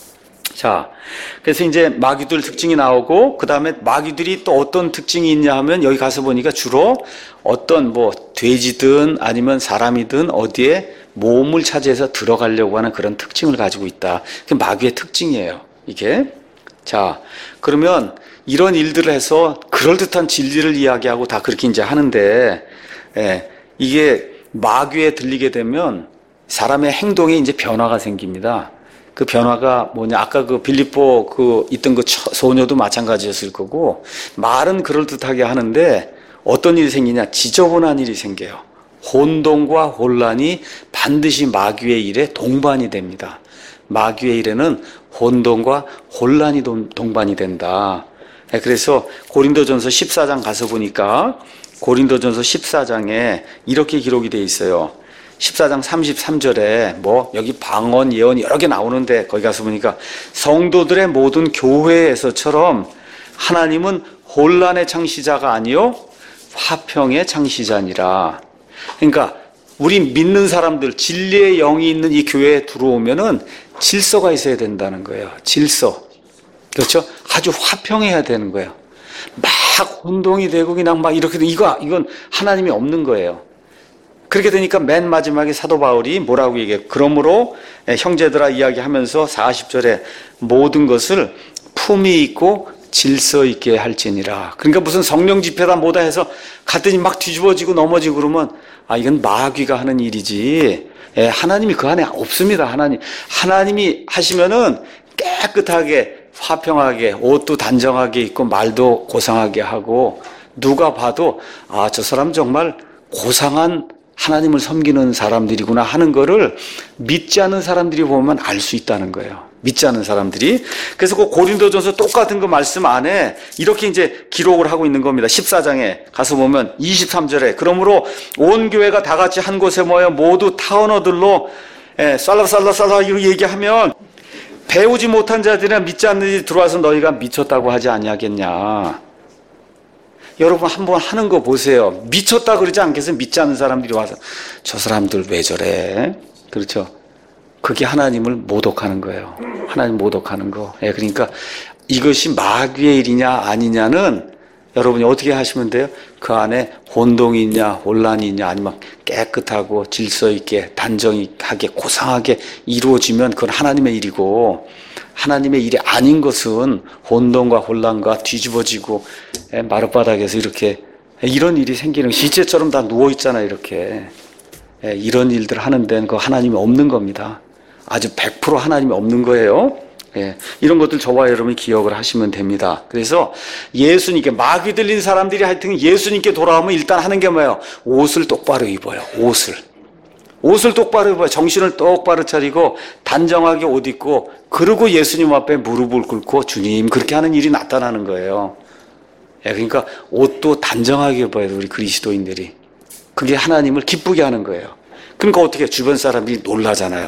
자, 그래서 이제 마귀들 특징이 나오고, 그 다음에 마귀들이 또 어떤 특징이 있냐 하면 여기 가서 보니까 주로 어떤 뭐 돼지든 아니면 사람이든 어디에 몸을 차지해서 들어가려고 하는 그런 특징을 가지고 있다. 그게 마귀의 특징이에요, 이게. 자, 그러면 이런 일들을 해서 그럴듯한 진리를 이야기하고 다 그렇게 이제 하는데, 예, 이게 마귀에 들리게 되면 사람의 행동에 이제 변화가 생깁니다. 그 변화가 뭐냐, 아까 그 빌립보 그 있던 그 소녀도 마찬가지였을 거고, 말은 그럴듯하게 하는데 어떤 일이 생기냐, 지저분한 일이 생겨요. 혼돈과 혼란이 반드시 마귀의 일에 동반이 됩니다. 마귀의 일에는 혼돈과 혼란이 동반이 된다. 그래서 고린도전서 십사 장 가서 보니까 고린도전서 십사 장에 이렇게 기록이 돼 있어요. 십사 장 삼십삼 절에 뭐 여기 방언, 예언 여러 개 나오는데 거기 가서 보니까 성도들의 모든 교회에서처럼 하나님은 혼란의 창시자가 아니요 화평의 창시자니라. 그러니까 우리 믿는 사람들, 진리의 영이 있는 이 교회에 들어오면은 질서가 있어야 된다는 거예요. 질서. 그렇죠? 아주 화평해야 되는 거예요. 막 혼동이 되고 그냥 막 이렇게 돼. 이거, 이건 하나님이 없는 거예요. 그렇게 되니까 맨 마지막에 사도 바울이 뭐라고 얘기해요? 그러므로 형제들아 이야기하면서 사십 절에 모든 것을 품위 있고 질서 있게 할지니라. 그러니까 무슨 성령 집회다 뭐다 해서 갔더니 막 뒤집어지고 넘어지고 그러면 아, 이건 마귀가 하는 일이지. 예, 하나님이 그 안에 없습니다. 하나님. 하나님이 하시면은 깨끗하게, 화평하게, 옷도 단정하게 입고 말도 고상하게 하고 누가 봐도 아, 저 사람 정말 고상한 하나님을 섬기는 사람들이구나 하는 거를 믿지 않는 사람들이 보면 알 수 있다는 거예요. 믿지 않는 사람들이. 그래서 그 고린도전서 똑같은 그 말씀 안에 이렇게 이제 기록을 하고 있는 겁니다. 십사 장에 가서 보면 이십삼 절에 그러므로 온 교회가 다 같이 한 곳에 모여 모두 타 언어들로 예, 살라살라살라 이렇게 얘기하면 배우지 못한 자들이나 믿지 않는 자들이 들어와서 너희가 미쳤다고 하지 아니하겠냐. 여러분 한번 하는 거 보세요. 미쳤다 그러지 않겠어요? 믿지 않는 사람들이 와서 저 사람들 왜 저래? 그렇죠? 그게 하나님을 모독하는 거예요. 하나님 모독하는 거. 예, 그러니까 이것이 마귀의 일이냐 아니냐는 여러분이 어떻게 하시면 돼요? 그 안에 혼동이 있냐 혼란이 있냐 아니면 깨끗하고 질서 있게 단정하게 고상하게 이루어지면 그건 하나님의 일이고 하나님의 일이 아닌 것은 혼돈과 혼란과 뒤집어지고 마룻바닥에서 이렇게 이런 일이 생기는 시체처럼 다 누워있잖아요. 이렇게 이런 일들 하는 데는 그 하나님이 없는 겁니다. 아주 백 퍼센트 하나님이 없는 거예요. 예, 이런 것들 저와 여러분이 기억을 하시면 됩니다. 그래서 예수님께 마귀 들린 사람들이 하여튼 예수님께 돌아오면 일단 하는 게 뭐예요? 옷을 똑바로 입어요. 옷을. 옷을 똑바로 입어요. 정신을 똑바로 차리고 단정하게 옷 입고 그러고 예수님 앞에 무릎을 꿇고 주님 그렇게 하는 일이 나타나는 거예요. 예, 그러니까 옷도 단정하게 입어야 돼요. 우리 그리스도인들이. 그게 하나님을 기쁘게 하는 거예요. 그러니까 어떻게 주변 사람들이 놀라잖아요.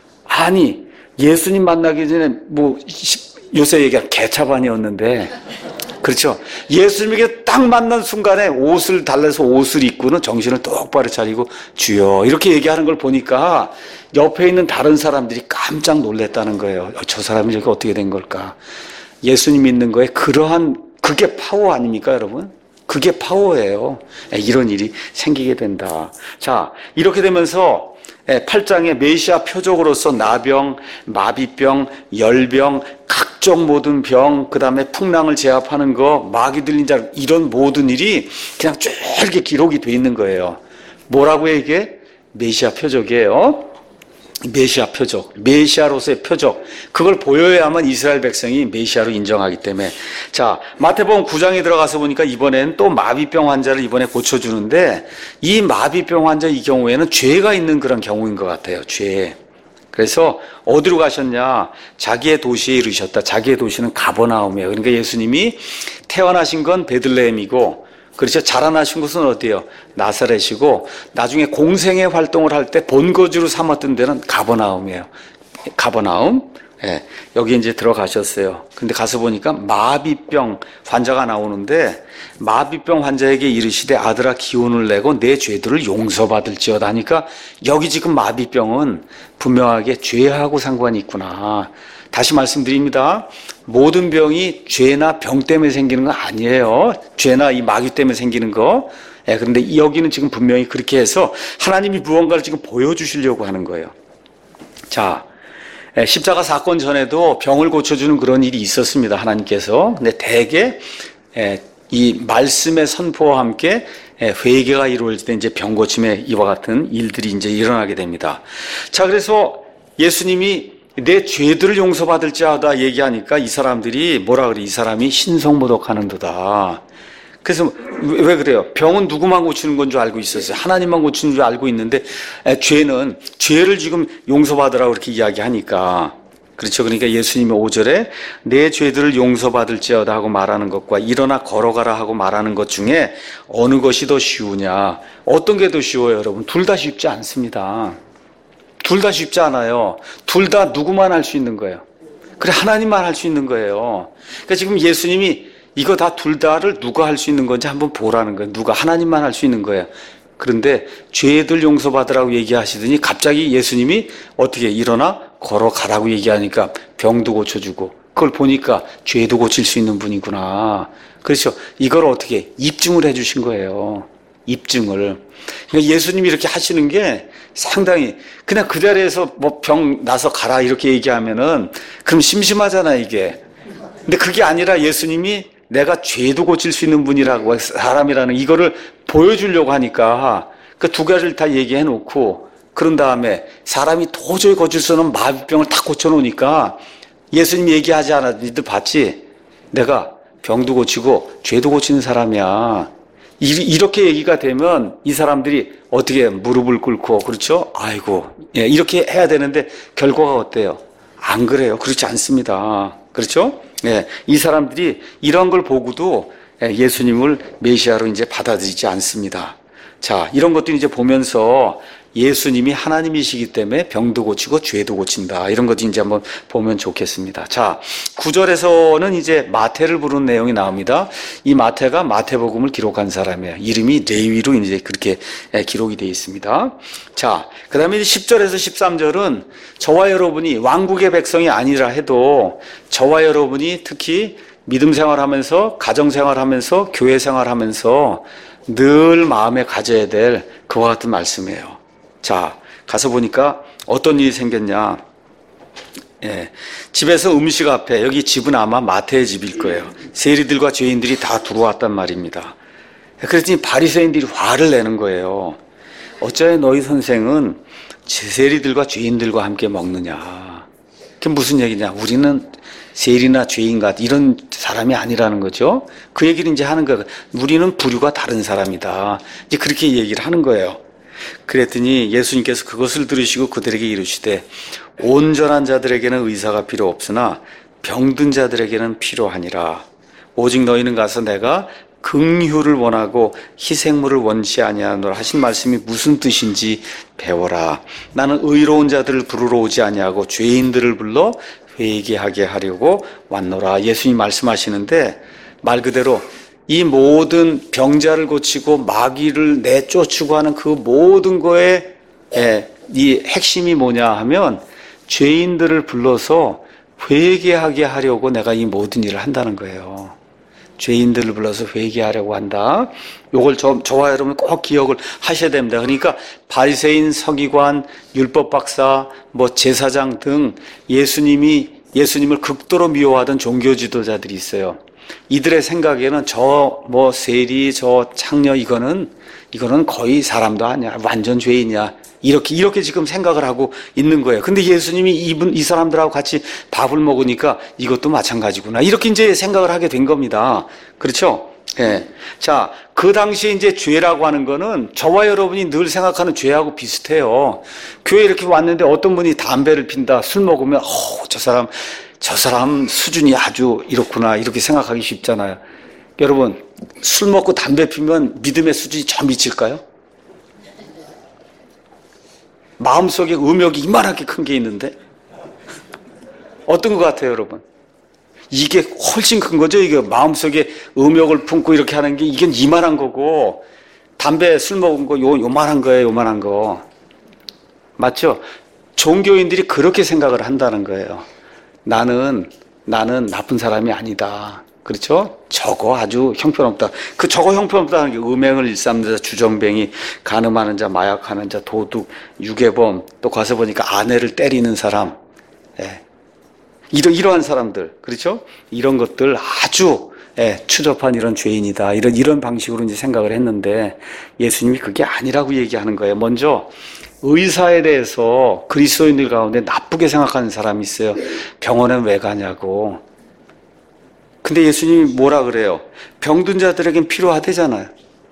아니 예수님 만나기 전에 뭐 요새 얘기한 개차반이었는데 그렇죠. 예수님에게 딱 만난 순간에 옷을 달래서 옷을 입고는 정신을 똑바로 차리고 주여 이렇게 얘기하는 걸 보니까 옆에 있는 다른 사람들이 깜짝 놀랐다는 거예요. 저 사람이 저게 어떻게 된 걸까? 예수님 믿는 거에 그러한 그게 파워 아닙니까 여러분? 그게 파워예요. 이런 일이 생기게 된다. 자, 이렇게 되면서 팔 장에 메시아 표적으로서 나병, 마비병, 열병, 각종 모든 병, 그 다음에 풍랑을 제압하는 거, 마귀 들린 자 이런 모든 일이 그냥 쭉 이렇게 기록이 돼 있는 거예요. 뭐라고 해 이게? 메시아 표적이에요. 메시아 표적, 메시아로서의 표적. 그걸 보여야만 이스라엘 백성이 메시아로 인정하기 때문에. 자, 마태복음 구 장에 들어가서 보니까 이번엔 또 마비병 환자를 이번에 고쳐주는데 이 마비병 환자 이 경우에는 죄가 있는 그런 경우인 것 같아요. 죄. 그래서 어디로 가셨냐? 자기의 도시에 이르셨다. 자기의 도시는 가버나움이에요. 그러니까 예수님이 태어나신 건 베들레헴이고 그렇죠. 자라나신 곳은 어디예요? 나사렛이고 나중에 공생의 활동을 할 때 본거지로 삼았던 데는 가버나움이에요. 가버나움. 예, 여기 이제 들어가셨어요. 근데 가서 보니까 마비병 환자가 나오는데 마비병 환자에게 이르시되 아들아 기운을 내고 내 죄들을 용서받을지어다 하니까 여기 지금 마비병은 분명하게 죄하고 상관이 있구나. 다시 말씀드립니다. 모든 병이 죄나 병 때문에 생기는 거 아니에요. 죄나 이 마귀 때문에 생기는 거. 예, 그런데 여기는 지금 분명히 그렇게 해서 하나님이 무언가를 지금 보여주시려고 하는 거예요. 자, 예, 십자가 사건 전에도 병을 고쳐주는 그런 일이 있었습니다. 하나님께서. 근데 대개 예, 이 말씀의 선포와 함께 예, 회개가 이루어질 때 이제 병 고침에 이와 같은 일들이 이제 일어나게 됩니다. 자, 그래서 예수님이 내 죄들을 용서받을 자다 얘기하니까 이 사람들이 뭐라 그래? 이 사람이 신성모독하는도다. 그래서 왜 그래요? 병은 누구만 고치는 건 줄 알고 있었어요. 하나님만 고치는 줄 알고 있는데 에, 죄는 죄를 지금 용서받으라고 이렇게 이야기하니까 그렇죠. 그러니까 예수님이 오 절에 내 죄들을 용서받을지어다 하고 말하는 것과 일어나 걸어가라 하고 말하는 것 중에 어느 것이 더 쉬우냐? 어떤 게 더 쉬워요, 여러분? 둘 다 쉽지 않습니다. 둘 다 쉽지 않아요. 둘 다 누구만 할 수 있는 거예요. 그래, 하나님만 할 수 있는 거예요. 그러니까 지금 예수님이 이거 다 둘 다를 누가 할 수 있는 건지 한번 보라는 거예요. 누가, 하나님만 할 수 있는 거예요. 그런데 죄들 용서받으라고 얘기하시더니 갑자기 예수님이 어떻게 일어나 걸어가라고 얘기하니까 병도 고쳐주고 그걸 보니까 죄도 고칠 수 있는 분이구나. 그렇죠. 이걸 어떻게 입증을 해 주신 거예요. 입증을. 그러니까 예수님이 이렇게 하시는 게 상당히 그냥 그 자리에서 뭐 병 나서 가라 이렇게 얘기하면은 그럼 심심하잖아 이게. 근데 그게 아니라 예수님이 내가 죄도 고칠 수 있는 분이라고 사람이라는 이거를 보여주려고 하니까 그 두 가지를 다 얘기해 놓고 그런 다음에 사람이 도저히 고칠 수 없는 마비병을 다 고쳐놓으니까 예수님이 얘기하지 않았는지 봤지? 내가 병도 고치고 죄도 고치는 사람이야. 이렇게 얘기가 되면 이 사람들이 어떻게 무릎을 꿇고 그렇죠? 아이고 예, 이렇게 해야 되는데 결과가 어때요? 안 그래요. 그렇지 않습니다. 그렇죠? 예, 이 사람들이 이런 걸 보고도 예수님을 메시아로 이제 받아들이지 않습니다. 자, 이런 것도 이제 보면서 예수님이 하나님이시기 때문에 병도 고치고 죄도 고친다. 이런 것도 이제 한번 보면 좋겠습니다. 자, 구 절에서는 이제 마태를 부르는 내용이 나옵니다. 이 마태가 마태복음을 기록한 사람이에요. 이름이 레위로 이제 그렇게 기록이 되어 있습니다. 자, 그 다음에 십 절에서 십삼 절은 저와 여러분이 왕국의 백성이 아니라 해도 저와 여러분이 특히 믿음 생활하면서 가정 생활하면서 교회 생활하면서 늘 마음에 가져야 될 그와 같은 말씀이에요. 자, 가서 보니까 어떤 일이 생겼냐. 예, 집에서 음식 앞에, 여기 집은 아마 마태의 집일 거예요. 세리들과 죄인들이 다 들어왔단 말입니다. 그랬더니 바리새인들이 화를 내는 거예요. 어쩌면 너희 선생은 세리들과 죄인들과 함께 먹느냐. 그게 무슨 얘기냐. 우리는 세리나 죄인과 이런 사람이 아니라는 거죠. 그 얘기를 이제 하는 거예요. 우리는 부류가 다른 사람이다. 이제 그렇게 얘기를 하는 거예요. 그랬더니 예수님께서 그것을 들으시고 그들에게 이르시되 온전한 자들에게는 의사가 필요 없으나 병든 자들에게는 필요하니라. 오직 너희는 가서 내가 긍휼을 원하고 희생물을 원치 아니하노라 하신 말씀이 무슨 뜻인지 배워라. 나는 의로운 자들을 부르러 오지 아니하고 죄인들을 불러 회개하게 하려고 왔노라. 예수님 말씀하시는데 말 그대로 이 모든 병자를 고치고 마귀를 내쫓으고 하는 그 모든 거에 이 핵심이 뭐냐 하면 죄인들을 불러서 회개하게 하려고 내가 이 모든 일을 한다는 거예요. 죄인들을 불러서 회개하려고 한다. 요걸 저, 저와 여러분 꼭 기억을 하셔야 됩니다. 그러니까 바리새인, 서기관, 율법 박사, 뭐 제사장 등 예수님이 예수님을 극도로 미워하던 종교 지도자들이 있어요. 이들의 생각에는 저 뭐 세리, 저 창녀 이거는 이거는 거의 사람도 아니야. 완전 죄인이야. 이렇게 이렇게 지금 생각을 하고 있는 거예요. 근데 예수님이 이분 이 사람들하고 같이 밥을 먹으니까 이것도 마찬가지구나. 이렇게 이제 생각을 하게 된 겁니다. 그렇죠? 예. 자, 그 당시에 이제 죄라고 하는 거는 저와 여러분이 늘 생각하는 죄하고 비슷해요. 교회 이렇게 왔는데 어떤 분이 담배를 핀다, 술 먹으면 어, 저 사람 저 사람 수준이 아주 이렇구나 이렇게 생각하기 쉽잖아요. 여러분, 술 먹고 담배 피면 믿음의 수준이 저 미칠까요? 마음속에 음욕이 이만하게 큰 게 있는데 어떤 것 같아요, 여러분? 이게 훨씬 큰 거죠. 이게 마음속에 음욕을 품고 이렇게 하는 게 이게 이만한 거고 담배 술 먹은 거 요, 요만한 거예요. 요만한 거. 맞죠? 종교인들이 그렇게 생각을 한다는 거예요. 나는 나는 나쁜 사람이 아니다. 그렇죠? 저거 아주 형편없다. 그 저거 형편없다는 게 음행을 일삼는 자, 주정뱅이, 간음하는 자, 마약하는 자, 도둑, 유괴범, 또 가서 보니까 아내를 때리는 사람, 예. 이러, 이러한 사람들, 그렇죠? 이런 것들 아주, 예, 추접한 이런 죄인이다. 이런, 이런 방식으로 이제 생각을 했는데 예수님이 그게 아니라고 얘기하는 거예요. 먼저, 의사에 대해서 그리스도인들 가운데 나쁘게 생각하는 사람이 있어요. 병원에 왜 가냐고. 근데 예수님이 뭐라 그래요? 병든 자들에겐 필요하대잖아요.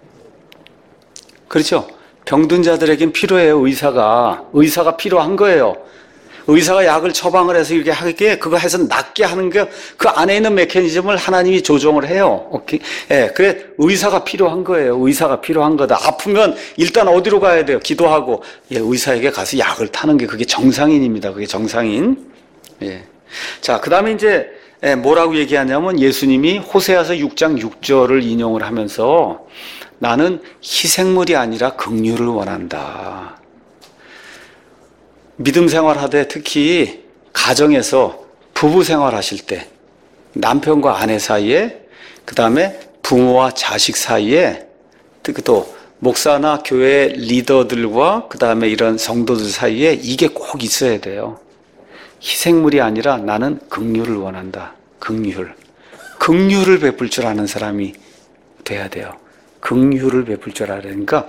그렇죠? 병든 자들에겐 필요해요, 의사가. 의사가 필요한 거예요. 의사가 약을 처방을 해서 이렇게 하게, 그거 해서 낫게 하는 게 그 안에 있는 메커니즘을 하나님이 조정을 해요. 오케이? 예, 그래, 의사가 필요한 거예요. 의사가 필요한 거다. 아프면 일단 어디로 가야 돼요? 기도하고, 예, 의사에게 가서 약을 타는 게 그게 정상인입니다. 그게 정상인. 예. 자, 그 다음에 이제, 예, 뭐라고 얘기하냐면 예수님이 호세아서 육 장 육 절을 인용을 하면서 나는 희생물이 아니라 긍휼을 원한다. 믿음 생활하되 특히 가정에서 부부 생활하실 때 남편과 아내 사이에 그 다음에 부모와 자식 사이에 또 목사나 교회 리더들과 그 다음에 이런 성도들 사이에 이게 꼭 있어야 돼요. 희생물이 아니라 나는 긍휼을 원한다. 긍휼. 긍휼을 베풀 줄 아는 사람이 돼야 돼요. 긍휼을 베풀 줄 알아야 되니까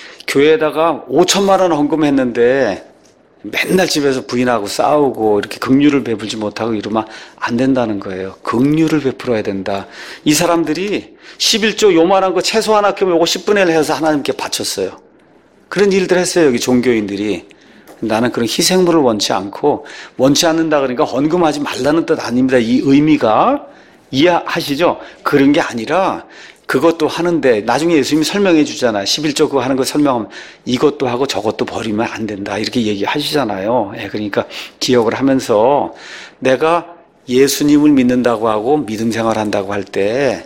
교회에다가 오천만 원 헌금했는데 맨날 집에서 부인하고 싸우고 이렇게 긍휼을 베풀지 못하고 이러면 안 된다는 거예요. 긍휼을 베풀어야 된다. 이 사람들이 십일조 요만한 거 채소 하나 키우면 요거 십분의 일 해서 하나님께 바쳤어요. 그런 일들 했어요. 여기 종교인들이. 나는 그런 희생물을 원치 않고 원치 않는다 그러니까 헌금하지 말라는 뜻 아닙니다. 이 의미가 이해하시죠? 그런 게 아니라 그것도 하는데 나중에 예수님이 설명해 주잖아요. 십일조 그거 하는 거 설명하면 이것도 하고 저것도 버리면 안 된다. 이렇게 얘기하시잖아요. 예, 그러니까 기억을 하면서 내가 예수님을 믿는다고 하고 믿음 생활한다고 할 때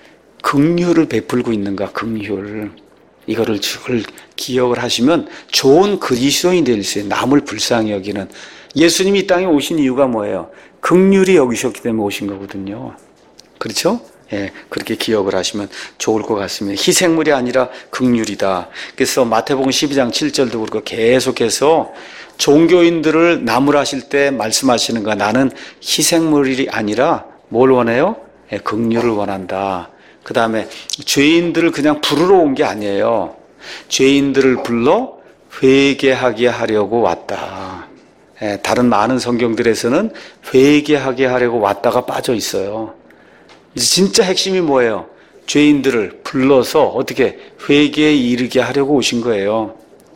긍휼을 베풀고 있는가, 긍휼. 이거를 늘 기억을 하시면 좋은 그리스도인이 될 수 있어요. 남을 불쌍히 여기는. 예수님이 이 땅에 오신 이유가 뭐예요? 긍휼히 여기셨기 때문에 오신 거거든요. 그렇죠? 예, 그렇게 기억을 하시면 좋을 것 같습니다. 희생물이 아니라 긍휼이다. 그래서 마태복음 십이 장 칠 절도 그렇고 계속해서 종교인들을 나무라실 때 말씀하시는 거 나는 희생물이 아니라 뭘 원해요? 예, 긍휼을 원한다. 그 다음에 죄인들을 그냥 부르러 온 게 아니에요. 죄인들을 불러 회개하게 하려고 왔다. 예, 다른 많은 성경들에서는 회개하게 하려고 왔다가 빠져 있어요. 이제 진짜 핵심이 뭐예요? 죄인들을 불러서 어떻게 회개에 이르게 하려고 오신 거예요.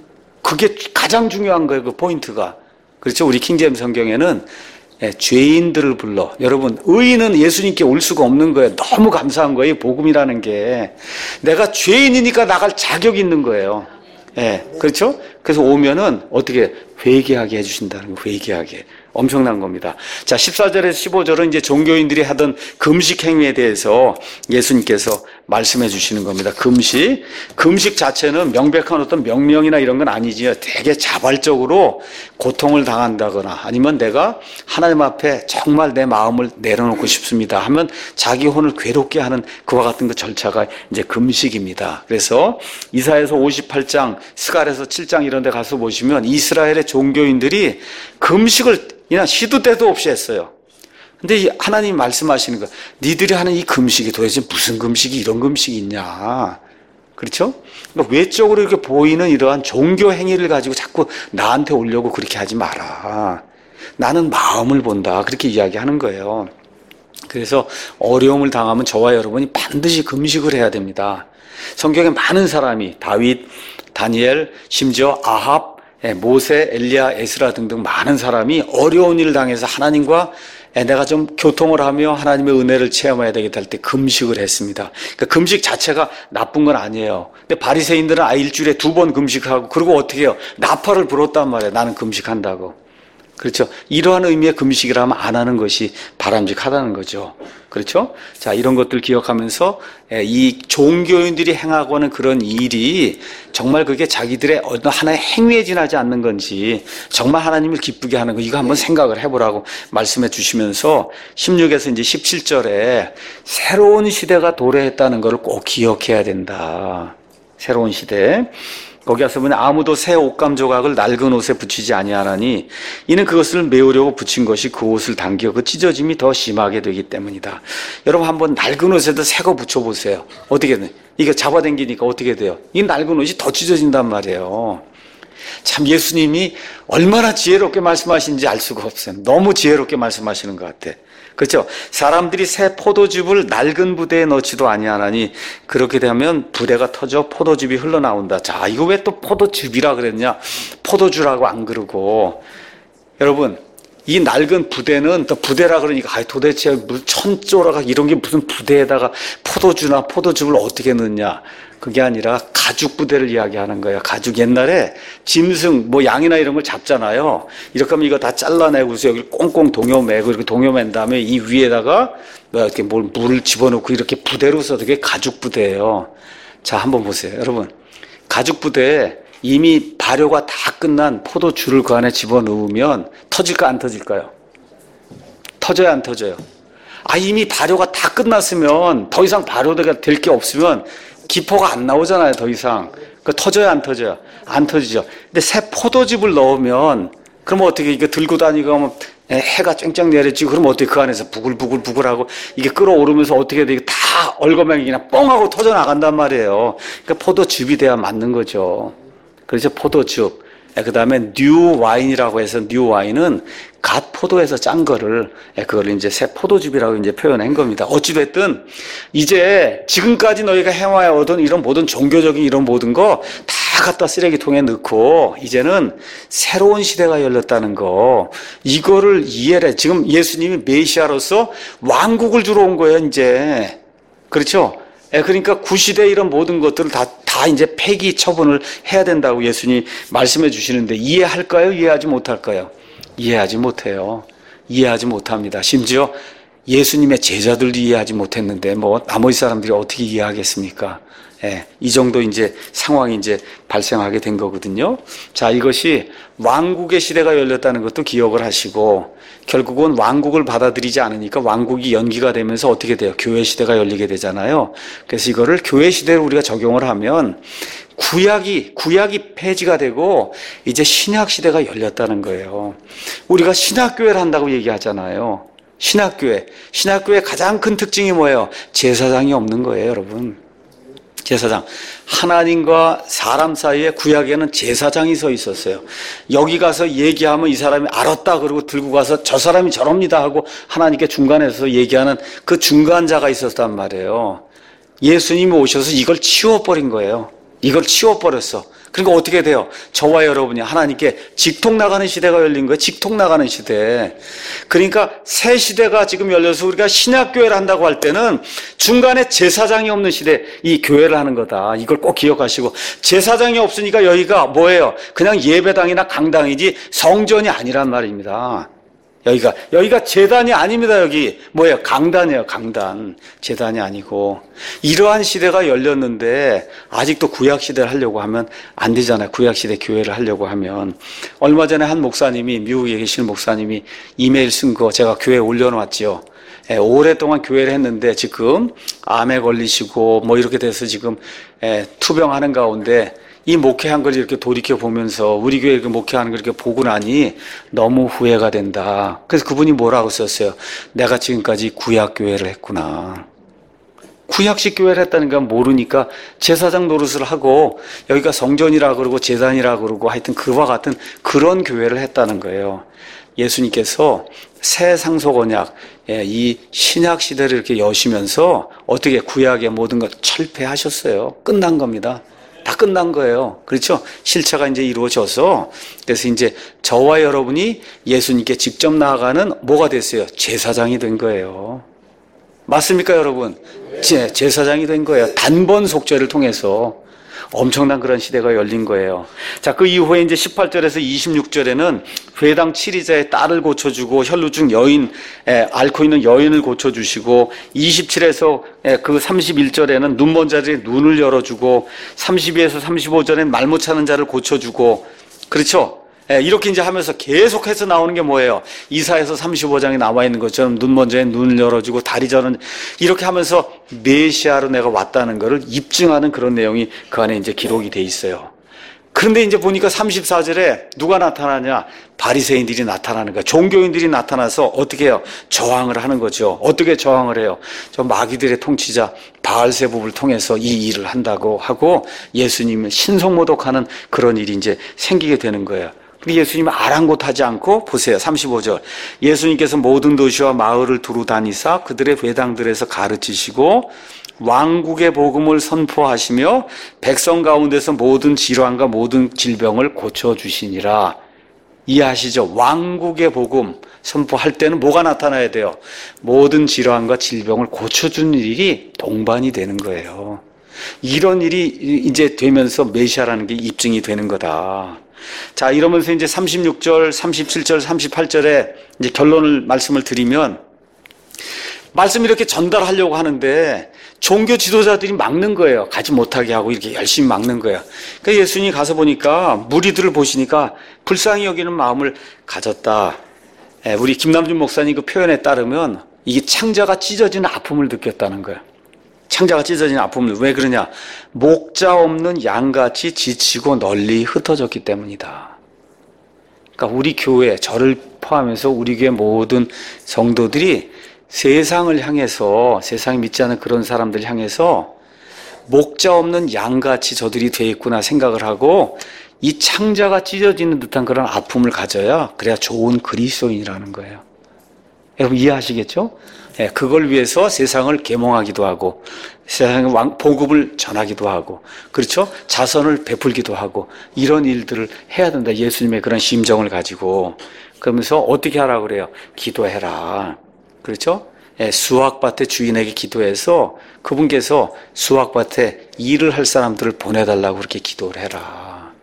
그게 가장 중요한 거예요. 그 포인트가. 그렇죠? 우리 킹제임 성경에는 예, 죄인들을 불러. 여러분, 의인은 예수님께 올 수가 없는 거예요. 너무 감사한 거예요. 복음이라는 게. 내가 죄인이니까 나갈 자격이 있는 거예요. 예, 그렇죠? 그래서 오면은 어떻게 회개하게 해주신다는 거, 회개하게. 엄청난 겁니다. 자, 십사 절에서 십오 절은 이제 종교인들이 하던 금식 행위에 대해서 예수님께서 말씀해 주시는 겁니다. 금식. 금식 자체는 명백한 어떤 명령이나 이런 건 아니지요. 되게 자발적으로 고통을 당한다거나 아니면 내가 하나님 앞에 정말 내 마음을 내려놓고 싶습니다 하면 자기 혼을 괴롭게 하는 그와 같은 그 절차가 이제 금식입니다. 그래서 이사야서 오십팔 장, 스갈에서 칠 장 이런 데 가서 보시면 이스라엘의 종교인들이 금식을 그냥 시도 때도 없이 했어요. 근데 하나님이 말씀하시는 거, 니들이 하는 이 금식이 도대체 무슨 금식이 이런 금식이 있냐. 그렇죠? 그러니까 외적으로 이렇게 보이는 이러한 종교 행위를 가지고 자꾸 나한테 오려고 그렇게 하지 마라. 나는 마음을 본다. 그렇게 이야기하는 거예요. 그래서 어려움을 당하면 저와 여러분이 반드시 금식을 해야 됩니다. 성경에 많은 사람이 다윗, 다니엘, 심지어 아합, 모세, 엘리야, 에스라 등등 많은 사람이 어려운 일을 당해서 하나님과 내가 좀 교통을 하며 하나님의 은혜를 체험해야 되겠다 할 때 금식을 했습니다. 그러니까 금식 자체가 나쁜 건 아니에요. 근데 바리새인들은 아 일주일에 두 번 금식하고 그리고 어떻게 해요? 나팔을 불었단 말이에요. 나는 금식한다고. 그렇죠? 이러한 의미의 금식이라면 안 하는 것이 바람직하다는 거죠. 그렇죠? 자, 이런 것들 기억하면서 이 종교인들이 행하고 하는 그런 일이 정말 그게 자기들의 어느 하나의 행위에 지나지 않는 건지 정말 하나님을 기쁘게 하는 거 이거 한번 생각을 해보라고 말씀해 주시면서 십육에서 이제 십칠 절에 새로운 시대가 도래했다는 것을 꼭 기억해야 된다. 새로운 시대. 거기 가서 보면 아무도 새 옷감 조각을 낡은 옷에 붙이지 아니하나니 이는 그것을 메우려고 붙인 것이 그 옷을 당겨 그 찢어짐이 더 심하게 되기 때문이다. 여러분 한번 낡은 옷에도 새 거 붙여보세요. 어떻게 돼? 이게 잡아당기니까 어떻게 돼요? 이 낡은 옷이 더 찢어진단 말이에요. 참 예수님이 얼마나 지혜롭게 말씀하시는지 알 수가 없어요. 너무 지혜롭게 말씀하시는 것 같아. 그렇죠? 사람들이 새 포도즙을 낡은 부대에 넣지도 아니하나니 그렇게 되면 부대가 터져 포도즙이 흘러나온다. 자, 이거 왜 또 포도즙이라 그랬냐? 포도주라고 안 그러고. 여러분, 이 낡은 부대는 또 부대라 그러니까 아, 도대체 무슨 천조라가 이런 게 무슨 부대에다가 포도주나 포도즙을 어떻게 넣냐? 그게 아니라 가죽 부대를 이야기하는 거예요. 가죽. 옛날에 짐승, 뭐 양이나 이런 걸 잡잖아요. 이렇게 하면 이거 다 잘라내고서 여기 꽁꽁 동여매고 이렇게 동여맨 다음에 이 위에다가 뭐 이렇게 뭘 물을 집어넣고 이렇게 부대로 써도 그게 가죽 부대예요. 자, 한번 보세요. 여러분. 가죽 부대에 이미 발효가 다 끝난 포도주를 그 안에 집어넣으면 터질까 안 터질까요? 터져요 안 터져요? 아, 이미 발효가 다 끝났으면 더 이상 발효가 될 게 없으면 기포가 안 나오잖아요, 더 이상. 그 터져요, 안 터져요? 안 터지죠. 근데 새 포도즙을 넣으면, 그러면 어떻게 이거 들고 다니고 하면 해가 쨍쨍 내려지고, 그러면 어떻게 그 안에서 부글부글부글하고 이게 끓어오르면서 어떻게 돼? 다 얼거맹이 그냥 뻥하고 터져 나간단 말이에요. 그러니까 포도즙이 돼야 맞는 거죠. 그래서 포도즙. 그 다음에 뉴 와인이라고 해서 뉴 와인은 갓 포도에서 짠 거를 그걸 이제 새 포도즙이라고 이제 표현한 겁니다. 어찌됐든 이제 지금까지 너희가 해와오던 이런 모든 종교적인 이런 모든 거 다 갖다 쓰레기통에 넣고 이제는 새로운 시대가 열렸다는 거 이거를 이해를 해. 지금 예수님이 메시아로서 왕국을 주러 온 거예요 이제. 그렇죠? 그러니까 구시대 이런 모든 것들을 다, 다 이제 폐기 처분을 해야 된다고 예수님이 말씀해 주시는데 이해할까요? 이해하지 못할까요? 이해하지 못해요. 이해하지 못합니다. 심지어 예수님의 제자들도 이해하지 못했는데 뭐 나머지 사람들이 어떻게 이해하겠습니까? 예, 이 정도 이제 상황이 이제 발생하게 된 거거든요. 자, 이것이 왕국의 시대가 열렸다는 것도 기억을 하시고 결국은 왕국을 받아들이지 않으니까 왕국이 연기가 되면서 어떻게 돼요? 교회 시대가 열리게 되잖아요. 그래서 이거를 교회 시대로 우리가 적용을 하면 구약이, 구약이 폐지가 되고 이제 신약 시대가 열렸다는 거예요. 우리가 신학교회를 한다고 얘기하잖아요. 신학교회. 신학교회의 가장 큰 특징이 뭐예요? 제사장이 없는 거예요, 여러분. 제사장. 하나님과 사람 사이에 구약에는 제사장이 서 있었어요. 여기 가서 얘기하면 이 사람이 알았다 그러고 들고 가서 저 사람이 저럽니다 하고 하나님께 중간에서 얘기하는 그 중간자가 있었단 말이에요. 예수님이 오셔서 이걸 치워버린 거예요. 이걸 치워버렸어. 그러니까 어떻게 돼요? 저와 여러분이 하나님께 직통 나가는 시대가 열린 거예요. 직통 나가는 시대. 그러니까 새 시대가 지금 열려서 우리가 신약교회를 한다고 할 때는 중간에 제사장이 없는 시대, 이 교회를 하는 거다. 이걸 꼭 기억하시고 제사장이 없으니까 여기가 뭐예요? 그냥 예배당이나 강당이지 성전이 아니란 말입니다. 여기가, 여기가 제단이 아닙니다, 여기. 뭐예요? 강단이에요, 강단. 제단이 아니고. 이러한 시대가 열렸는데, 아직도 구약시대를 하려고 하면 안 되잖아요. 구약시대 교회를 하려고 하면. 얼마 전에 한 목사님이, 미국에 계시는 목사님이 이메일 쓴 거 제가 교회에 올려놨지요. 예, 오랫동안 교회를 했는데, 지금 암에 걸리시고, 뭐 이렇게 돼서 지금, 예, 투병하는 가운데, 이 목회한 걸 이렇게 돌이켜 보면서 우리 교회 이렇게 목회하는 걸 이렇게 보고 나니 너무 후회가 된다. 그래서 그분이 뭐라고 썼어요? 내가 지금까지 구약교회를 했구나. 구약식 교회를 했다는 건 모르니까 제사장 노릇을 하고 여기가 성전이라 그러고 제단이라 그러고 하여튼 그와 같은 그런 교회를 했다는 거예요. 예수님께서 새 상속 언약, 이 신약 시대를 이렇게 여시면서 어떻게 구약의 모든 것 철폐하셨어요. 끝난 겁니다. 다 끝난 거예요. 그렇죠? 실체가 이제 이루어져서 그래서 이제 저와 여러분이 예수님께 직접 나아가는 뭐가 됐어요? 제사장이 된 거예요. 맞습니까, 여러분? 제, 제사장이 된 거예요. 단번 속죄를 통해서 엄청난 그런 시대가 열린 거예요. 자, 그 이후에 이제 십팔 절에서 이십육 절에는 회당 칠이자의 딸을 고쳐주고 혈루증 여인, 에, 앓고 있는 여인을 고쳐주시고 이십칠에서 에, 그 삼십일 절에는 눈먼 자들의 눈을 열어주고 삼십이에서 삼십오 절에는 말 못하는 자를 고쳐주고 그렇죠? 에, 이렇게 이제 하면서 계속해서 나오는 게 뭐예요? 이사에서 삼십오 장에 나와 있는 것처럼 눈먼 자의 눈을 열어주고 다리 저는 이렇게 하면서 메시아로 내가 왔다는 것을 입증하는 그런 내용이 그 안에 이제 기록이 돼 있어요. 그런데 이제 보니까 삼십사 절에 누가 나타나냐? 바리새인들이 나타나는 거예요. 종교인들이 나타나서 어떻게 해요? 저항을 하는 거죠. 어떻게 저항을 해요? 저 마귀들의 통치자 바알세붑을 통해서 이 일을 한다고 하고 예수님을 신성모독하는 그런 일이 이제 생기게 되는 거예요. 예수님은 아랑곳하지 않고 보세요. 삼십오 절. 예수님께서 모든 도시와 마을을 두루 다니사 그들의 회당들에서 가르치시고 왕국의 복음을 선포하시며 백성 가운데서 모든 질환과 모든 질병을 고쳐주시니라. 이해하시죠? 왕국의 복음 선포할 때는 뭐가 나타나야 돼요? 모든 질환과 질병을 고쳐주는 일이 동반이 되는 거예요. 이런 일이 이제 되면서 메시아라는 게 입증이 되는 거다. 자, 이러면서 이제 삼십육 절, 삼십칠 절, 삼십팔 절에 이제 결론을 말씀을 드리면 말씀 이렇게 전달하려고 하는데 종교 지도자들이 막는 거예요. 가지 못하게 하고 이렇게 열심히 막는 거예요. 그러니까 예수님이 가서 보니까 무리들을 보시니까 불쌍히 여기는 마음을 가졌다. 우리 김남준 목사님 그 표현에 따르면 이게 창자가 찢어지는 아픔을 느꼈다는 거예요. 창자가 찢어지는 아픔을. 왜 그러냐? 목자 없는 양같이 지치고 널리 흩어졌기 때문이다. 그러니까 우리 교회, 저를 포함해서 우리 교회 모든 성도들이 세상을 향해서, 세상에 믿지 않는 그런 사람들 향해서 목자 없는 양같이 저들이 돼 있구나 생각을 하고 이 창자가 찢어지는 듯한 그런 아픔을 가져야 그래야 좋은 그리스도인이라는 거예요. 여러분 이해하시겠죠? 예, 그걸 위해서 세상을 계몽하기도 하고 세상에 복음을 전하기도 하고 그렇죠? 자선을 베풀기도 하고 이런 일들을 해야 된다. 예수님의 그런 심정을 가지고 그러면서 어떻게 하라고 그래요? 기도해라. 그렇죠? 예, 수확밭의 주인에게 기도해서 그분께서 수확밭에 일을 할 사람들을 보내달라고 그렇게 기도를 해라.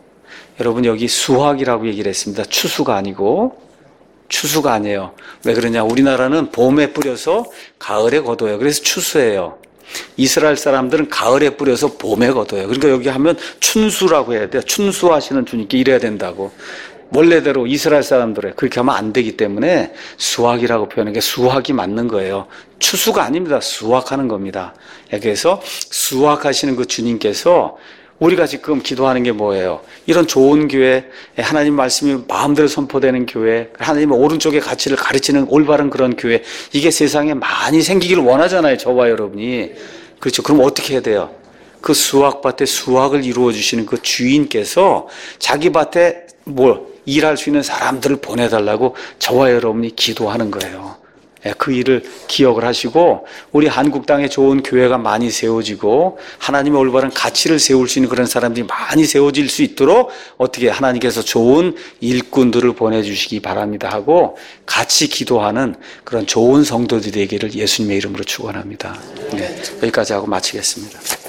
여러분 여기 수확이라고 얘기를 했습니다. 추수가 아니고 추수가 아니에요. 왜 그러냐? 우리나라는 봄에 뿌려서 가을에 거둬요. 그래서 추수예요. 이스라엘 사람들은 가을에 뿌려서 봄에 거둬요. 그러니까 여기 하면 춘수라고 해야 돼요. 춘수하시는 주님께 이래야 된다고. 원래대로 이스라엘 사람들에 그렇게 하면 안 되기 때문에 수확이라고 표현하는 게 수확이 맞는 거예요. 추수가 아닙니다. 수확하는 겁니다. 그래서 수확하시는 그 주님께서 우리가 지금 기도하는 게 뭐예요? 이런 좋은 교회, 하나님 말씀이 마음대로 선포되는 교회, 하나님의 오른쪽의 가치를 가르치는 올바른 그런 교회, 이게 세상에 많이 생기기를 원하잖아요. 저와 여러분이. 그렇죠. 그럼 어떻게 해야 돼요? 그 수확밭에 수확을 이루어 주시는 그 주인께서 자기 밭에 뭘 일할 수 있는 사람들을 보내달라고 저와 여러분이 기도하는 거예요. 그 일을 기억을 하시고 우리 한국 땅에 좋은 교회가 많이 세워지고 하나님의 올바른 가치를 세울 수 있는 그런 사람들이 많이 세워질 수 있도록 어떻게 하나님께서 좋은 일꾼들을 보내주시기 바랍니다 하고 같이 기도하는 그런 좋은 성도들이 되기를 예수님의 이름으로 축원합니다. 네, 여기까지 하고 마치겠습니다.